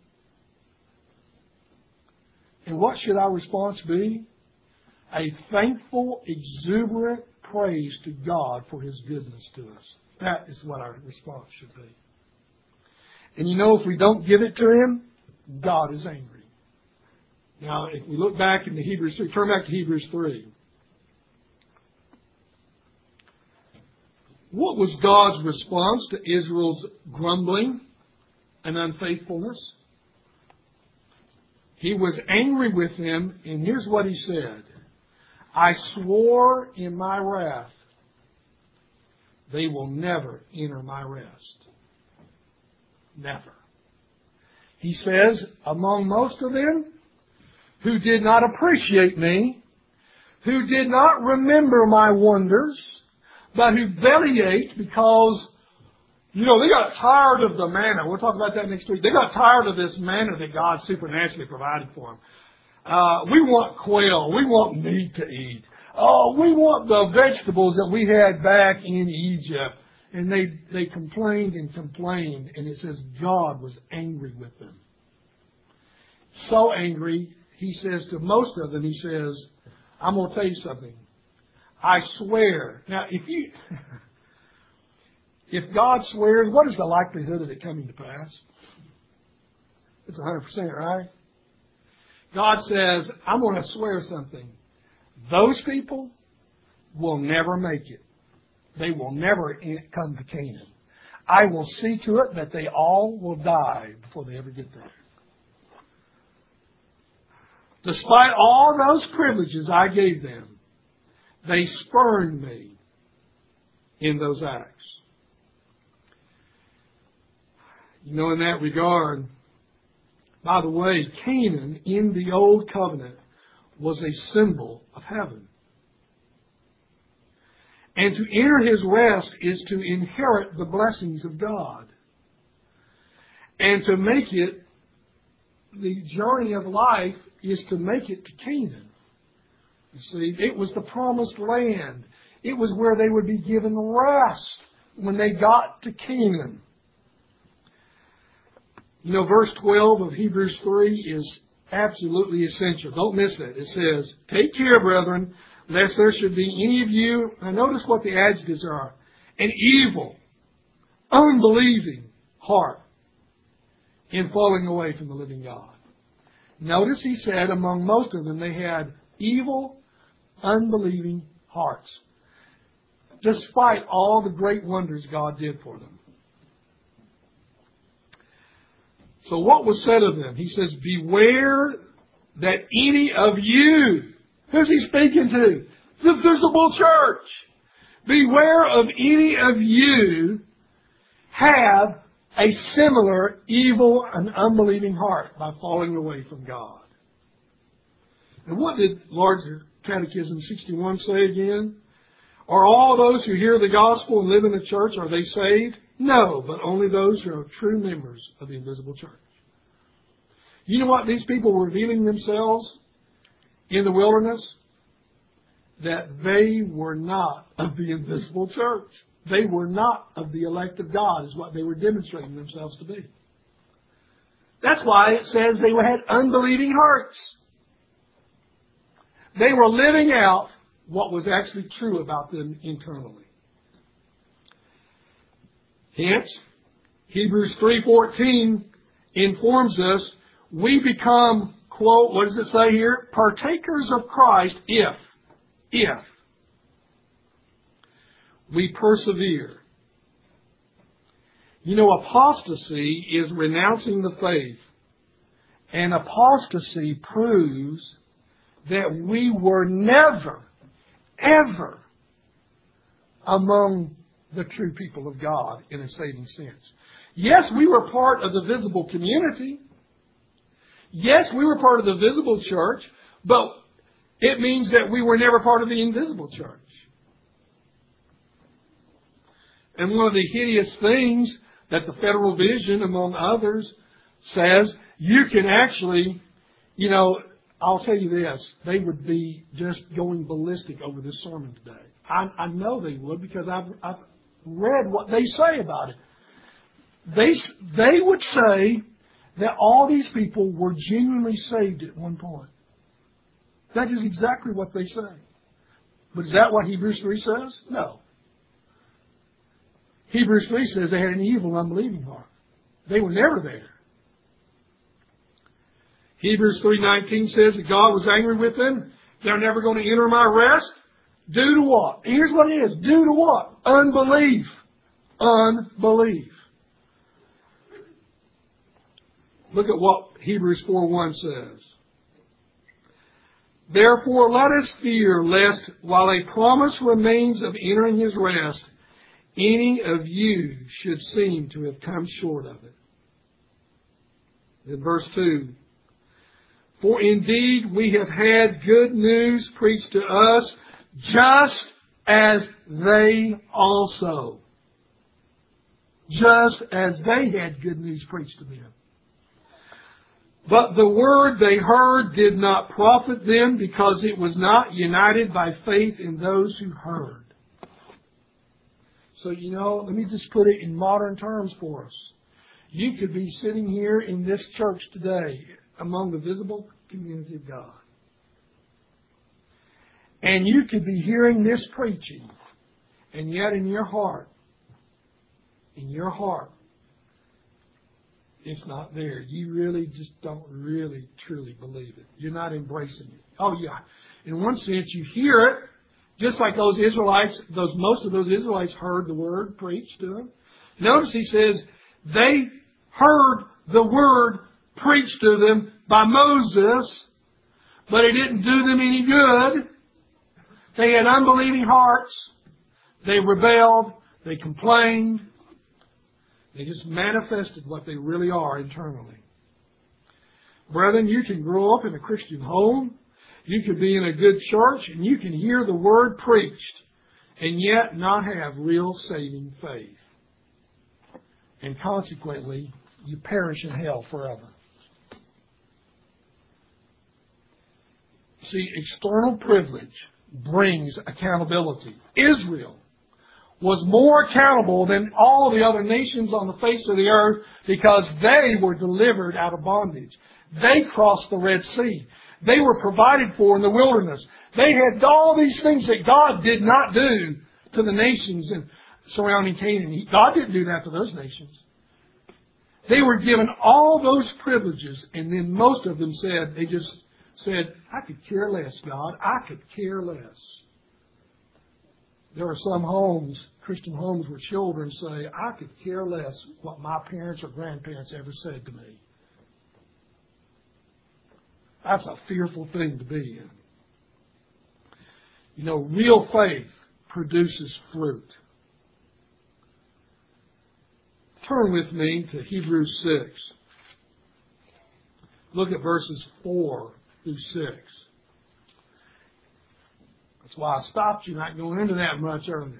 And what should our response be? A thankful, exuberant praise to God for His goodness to us. That is what our response should be. And you know, if we don't give it to Him, God is angry. Now, if we look back into Hebrews three, turn back to Hebrews three. What was God's response to Israel's grumbling and unfaithfulness? He was angry with them, and here's what He said. I swore in my wrath, they will never enter my rest. Never. He says, among most of them, who did not appreciate me, who did not remember my wonders, but who bellyached because, you know, they got tired of the manna. We'll talk about that next week. They got tired of this manna that God supernaturally provided for them. Uh, we want quail. We want meat to eat. Oh, we want the vegetables that we had back in Egypt. And they, they complained and complained. And it says God was angry with them. So angry, he says to most of them, he says, I'm going to tell you something. I swear. Now, if you, if God swears, what is the likelihood of it coming to pass? It's one hundred percent, right? God says, I'm going to swear something. Those people will never make it. They will never come to Canaan. I will see to it that they all will die before they ever get there. Despite all those privileges I gave them, they spurned me in those acts. You know, in that regard, by the way, Canaan in the Old Covenant was a symbol of heaven. And to enter His rest is to inherit the blessings of God. And to make it, the journey of life is to make it to Canaan. You see, it was the promised land. It was where they would be given rest when they got to Canaan. You know, verse twelve of Hebrews three is absolutely essential. Don't miss that. It says, take care, brethren, lest there should be any of you, now notice what the adjectives are, an evil, unbelieving heart in falling away from the living God. Notice he said among most of them they had evil, unbelieving hearts, despite all the great wonders God did for them. So what was said of them? He says, beware that any of you, who's he speaking to? The visible church. Beware of any of you have a similar evil and unbelieving heart by falling away from God. And what did Larger Catechism sixty-one say again? Are all those who hear the gospel and live in the church, are they saved? No, but only those who are true members of the invisible church. You know what these people were revealing themselves in the wilderness? That they were not of the invisible church. They were not of the elect of God, is what they were demonstrating themselves to be. That's why it says they had unbelieving hearts. They were living out what was actually true about them internally. Hence, Hebrews three fourteen informs us we become, quote, what does it say here? Partakers of Christ if, if we persevere. You know, apostasy is renouncing the faith. And apostasy proves that we were never, ever among the true people of God in a saving sense. Yes, we were part of the visible community. Yes, we were part of the visible church, but it means that we were never part of the invisible church. And one of the hideous things that the Federal Vision, among others, says, you can actually, you know, I'll tell you this, they would be just going ballistic over this sermon today. I, I know they would because I've, I've read what they say about it. They, they would say that all these people were genuinely saved at one point. That is exactly what they say. But is that what Hebrews three says? No. Hebrews three says they had an evil, unbelieving heart. They were never there. Hebrews three nineteen says that God was angry with them. They're never going to enter my rest. Due to what? Here's what it is. Due to what? Unbelief. Unbelief. Look at what Hebrews four one says. Therefore let us fear lest while a promise remains of entering His rest, any of you should seem to have come short of it. In verse two, For indeed we have had good news preached to us, just as they also. Just as they had good news preached to them. But the word they heard did not profit them, because it was not united by faith in those who heard. So, you know, let me just put it in modern terms for us. You could be sitting here in this church today among the visible community of God. And you could be hearing this preaching, and yet in your heart, in your heart, it's not there. You really just don't really, truly believe it. You're not embracing it. Oh, yeah. In one sense, you hear it, just like those Israelites, those most of those Israelites heard the word preached to them. Notice he says, they heard the word preached to them by Moses, but it didn't do them any good. They had unbelieving hearts. They rebelled. They complained. They just manifested what they really are internally. Brethren, you can grow up in a Christian home. You could be in a good church, and you can hear the word preached, and yet not have real saving faith. And consequently, you perish in hell forever. See, external privilege brings accountability. Israel was more accountable than all the other nations on the face of the earth because they were delivered out of bondage. They crossed the Red Sea. They were provided for in the wilderness. They had all these things that God did not do to the nations in surrounding Canaan. God didn't do that to those nations. They were given all those privileges, and then most of them said, they just said, I could care less, God. I could care less. There are some homes, Christian homes, where children say, I could care less what my parents or grandparents ever said to me. That's a fearful thing to be in. You know, real faith produces fruit. Turn with me to Hebrews six. Look at verses four through six. That's why I stopped you, not going into that much earlier.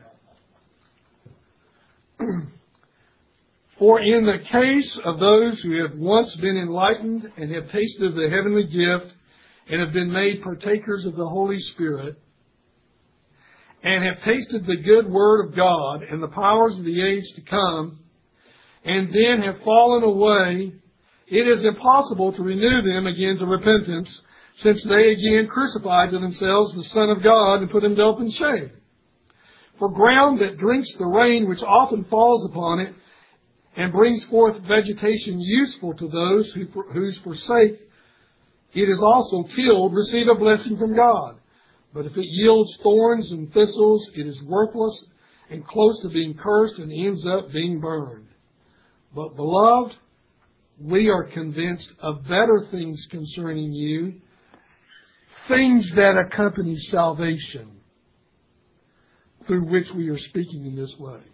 For in the case of those who have once been enlightened and have tasted of the heavenly gift and have been made partakers of the Holy Spirit and have tasted the good word of God and the powers of the age to come, and then have fallen away, it is impossible to renew them again to repentance, since they again crucified to themselves the Son of God and put him to open shame. For ground that drinks the rain which often falls upon it and brings forth vegetation useful to those who, whose forsake it is also tilled, receive a blessing from God. But if it yields thorns and thistles, it is worthless and close to being cursed and ends up being burned. But beloved, we are convinced of better things concerning you, things that accompany salvation, through which we are speaking in this way.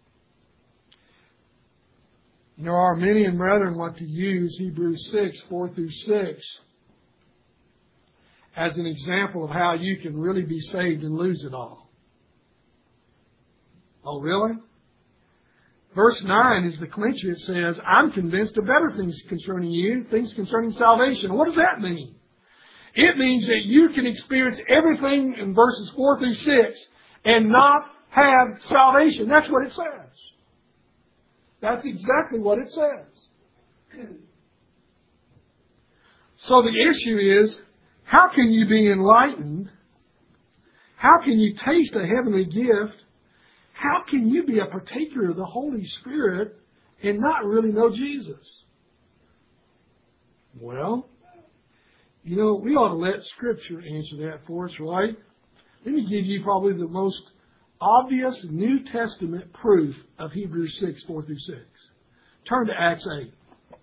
There are many and brethren want to use Hebrews six, four through six, as an example of how you can really be saved and lose it all. Oh, really? Verse nine is the clincher. It says, I'm convinced of better things concerning you, things concerning salvation. What does that mean? It means that you can experience everything in verses four through six and not have salvation. That's what it says. That's exactly what it says. So the issue is, how can you be enlightened? How can you taste a heavenly gift? How can you be a partaker of the Holy Spirit and not really know Jesus? Well, you know, we ought to let Scripture answer that for us, right? Let me give you probably the most obvious New Testament proof of Hebrews six, four through six. Turn to Acts eight.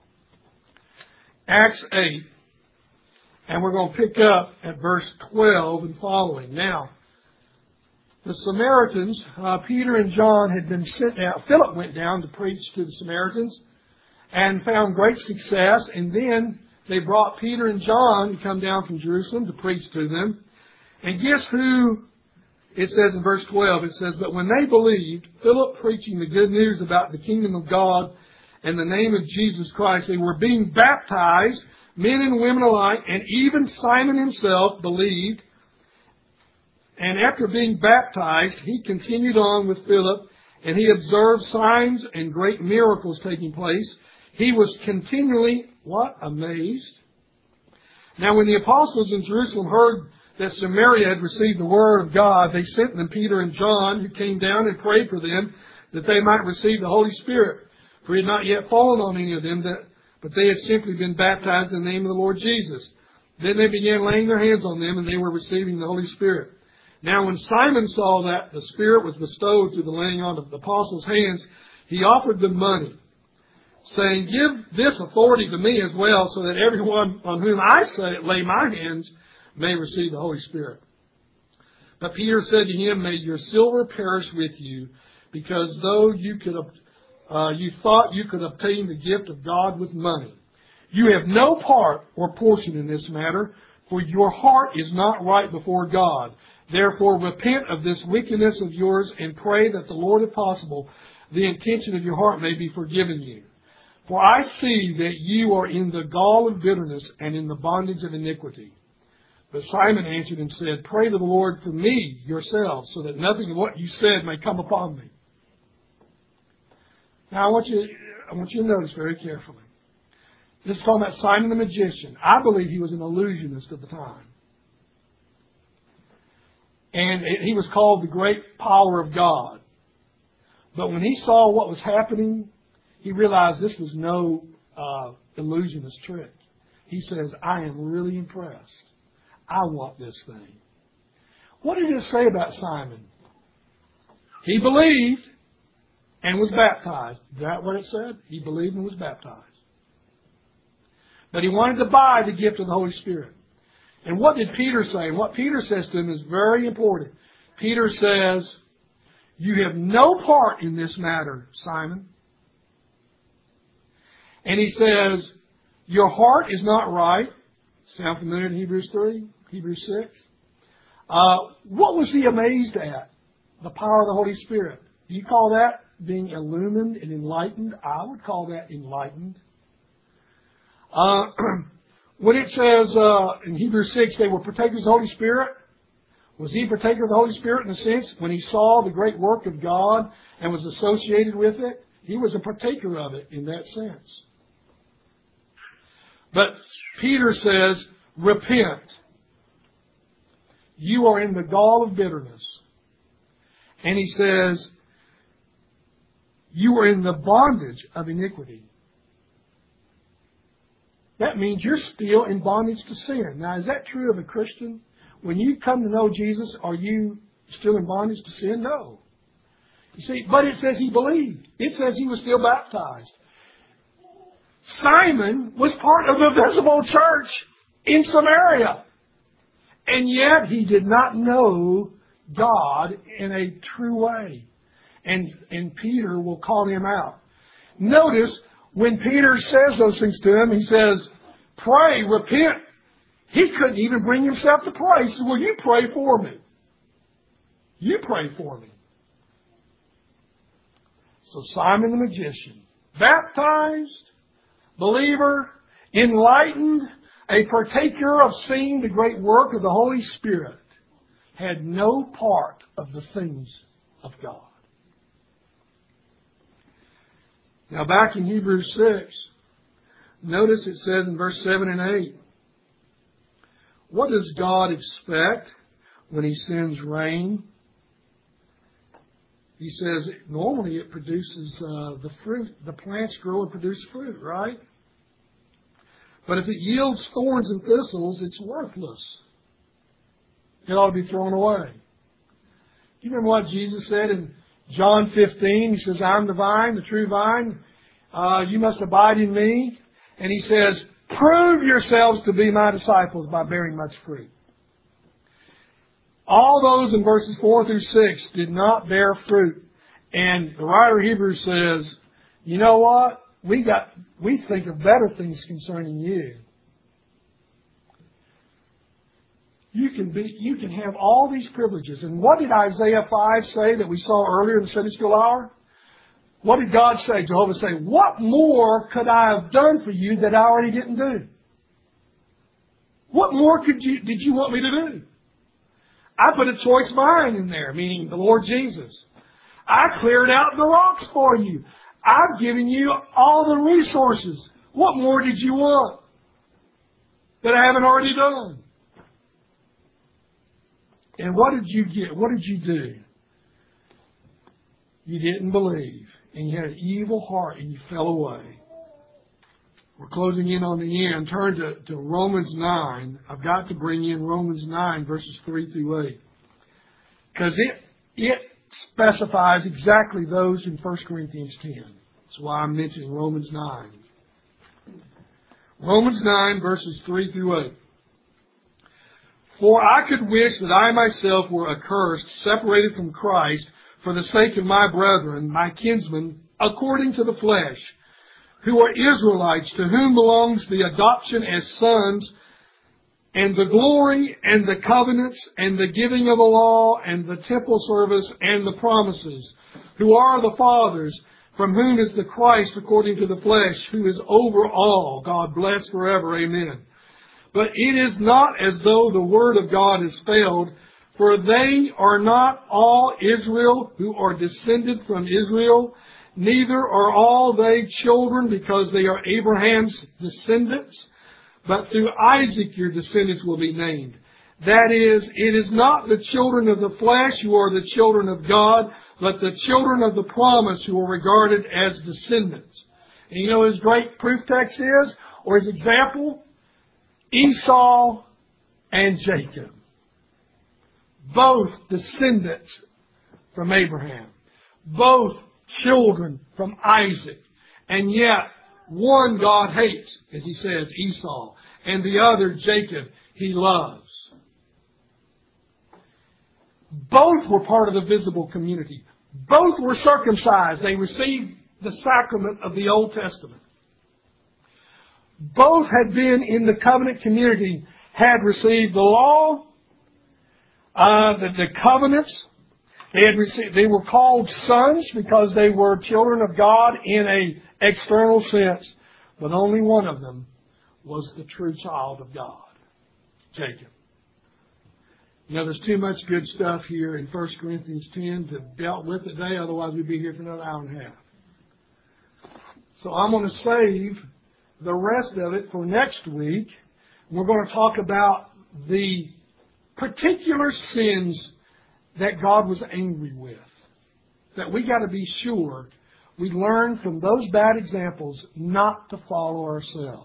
Acts eight. And we're going to pick up at verse twelve and following. Now, the Samaritans, uh, Peter and John had been sent out. Philip went down to preach to the Samaritans and found great success. And then they brought Peter and John to come down from Jerusalem to preach to them. And guess who, it says in verse twelve, it says, but when they believed, Philip preaching the good news about the kingdom of God and the name of Jesus Christ, they were being baptized, men and women alike, and even Simon himself believed. And after being baptized, he continued on with Philip, and he observed signs and great miracles taking place. He was continually, what? Amazed. Now when the apostles in Jerusalem heard that Samaria had received the word of God, they sent them Peter and John, who came down and prayed for them that they might receive the Holy Spirit. For it had not yet fallen on any of them, that, but they had simply been baptized in the name of the Lord Jesus. Then they began laying their hands on them, and they were receiving the Holy Spirit. Now when Simon saw that the Spirit was bestowed through the laying on of the apostles' hands, he offered them money, saying, give this authority to me as well, so that everyone on whom I say, lay my hands may receive the Holy Spirit. But Peter said to him, may your silver perish with you, because though you could uh, you thought you could obtain the gift of God with money. You have no part or portion in this matter, for your heart is not right before God. Therefore repent of this wickedness of yours, and pray that the Lord, if possible, the intention of your heart may be forgiven you. For I see that you are in the gall of bitterness and in the bondage of iniquity. But Simon answered and said, pray to the Lord for me yourselves, so that nothing of what you said may come upon me. Now I want you, I want you to notice very carefully. This is talking about Simon the magician. I believe he was an illusionist at the time. And he was called the great power of God. But when he saw what was happening, he realized this was no uh, illusionist trick. He says, I am really impressed. I want this thing. What did it say about Simon? He believed and was baptized. Is that what it said? He believed and was baptized. But he wanted to buy the gift of the Holy Spirit. And what did Peter say? And what Peter says to him is very important. Peter says, you have no part in this matter, Simon. And he says, your heart is not right. Sound familiar in Hebrews three? Hebrews six? Uh, what was he amazed at? The power of the Holy Spirit. Do you call that being illumined and enlightened? I would call that enlightened. Uh, when it says uh, in Hebrews six, they were partakers of the Holy Spirit, was he a partaker of the Holy Spirit in the sense when he saw the great work of God and was associated with it? He was a partaker of it in that sense. But Peter says, repent. You are in the gall of bitterness. And he says, you are in the bondage of iniquity. That means you're still in bondage to sin. Now, is that true of a Christian? When you come to know Jesus, are you still in bondage to sin? No. You see, but it says he believed. It says he was still baptized. Simon was part of the visible church in Samaria. And yet he did not know God in a true way. And, and Peter will call him out. Notice, when Peter says those things to him, he says, pray, repent. He couldn't even bring himself to pray. He said, well, you pray for me. You pray for me. So Simon the magician, baptized, believer, enlightened, a partaker of seeing the great work of the Holy Spirit, had no part of the things of God. Now back in Hebrews six, notice it says in verse seven and eight, what does God expect when He sends rain? He says normally it produces uh, the fruit. The plants grow and produce fruit, right? But if it yields thorns and thistles, it's worthless. It ought to be thrown away. Do you remember what Jesus said in John fifteen? He says, I'm the vine, the true vine. Uh, you must abide in me. And He says, prove yourselves to be my disciples by bearing much fruit. All those in verses four through six did not bear fruit. And the writer of Hebrews says, you know what? We got, we think of better things concerning you. You can be, you can have all these privileges. And what did Isaiah five say that we saw earlier in the Sunday school hour? What did God say? Jehovah say, what more could I have done for you that I already didn't do? What more could you, did you want me to do? I put a choice vine in there, meaning the Lord Jesus. I cleared out the rocks for you. I've given you all the resources. What more did you want that I haven't already done? And what did you get? What did you do? You didn't believe. And you had an evil heart and you fell away. We're closing in on the end. Turn to, to Romans nine. I've got to bring in Romans nine, verses three through eight. Because it, it specifies exactly those in First Corinthians ten. That's why I'm mentioning Romans nine. Romans nine, verses three through eight. For I could wish that I myself were accursed, separated from Christ, for the sake of my brethren, my kinsmen, according to the flesh, who are Israelites, to whom belongs the adoption as sons, and the glory, and the covenants, and the giving of the law, and the temple service, and the promises, who are the fathers, from whom is the Christ according to the flesh, who is over all, God bless forever, amen. But it is not as though the word of God has failed, for they are not all Israel who are descended from Israel, neither are all they children because they are Abraham's descendants, but through Isaac your descendants will be named. That is, it is not the children of the flesh who are the children of God, but the children of the promise who are regarded as descendants. And you know his great proof text is, or his example? Esau and Jacob. Both descendants from Abraham. Both children from Isaac. And yet, one God hates, as he says, Esau. And the other, Jacob, he loves. Both were part of the visible community. Both were circumcised. They received the sacrament of the Old Testament. Both had been in the covenant community, had received the law, uh, the, the covenants. They had received, they were called sons because they were children of God in a external sense. But only one of them was the true child of God, Jacob. You know, there's too much good stuff here in First Corinthians ten to deal with today. Otherwise, we'd be here for another hour and a half. So I'm going to save the rest of it for next week. We're going to talk about the particular sins that God was angry with. That we got to be sure we learn from those bad examples not to follow ourselves.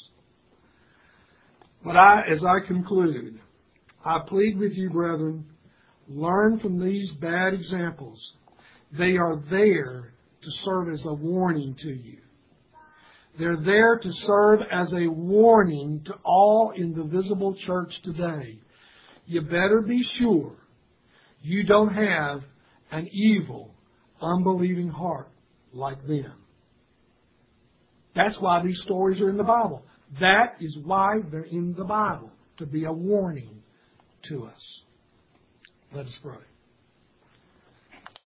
But I, as I conclude, I plead with you, brethren, learn from these bad examples. They are there to serve as a warning to you. They're there to serve as a warning to all in the visible church today. You better be sure you don't have an evil, unbelieving heart like them. That's why these stories are in the Bible. That is why they're in the Bible, to be a warning to us. Let us pray.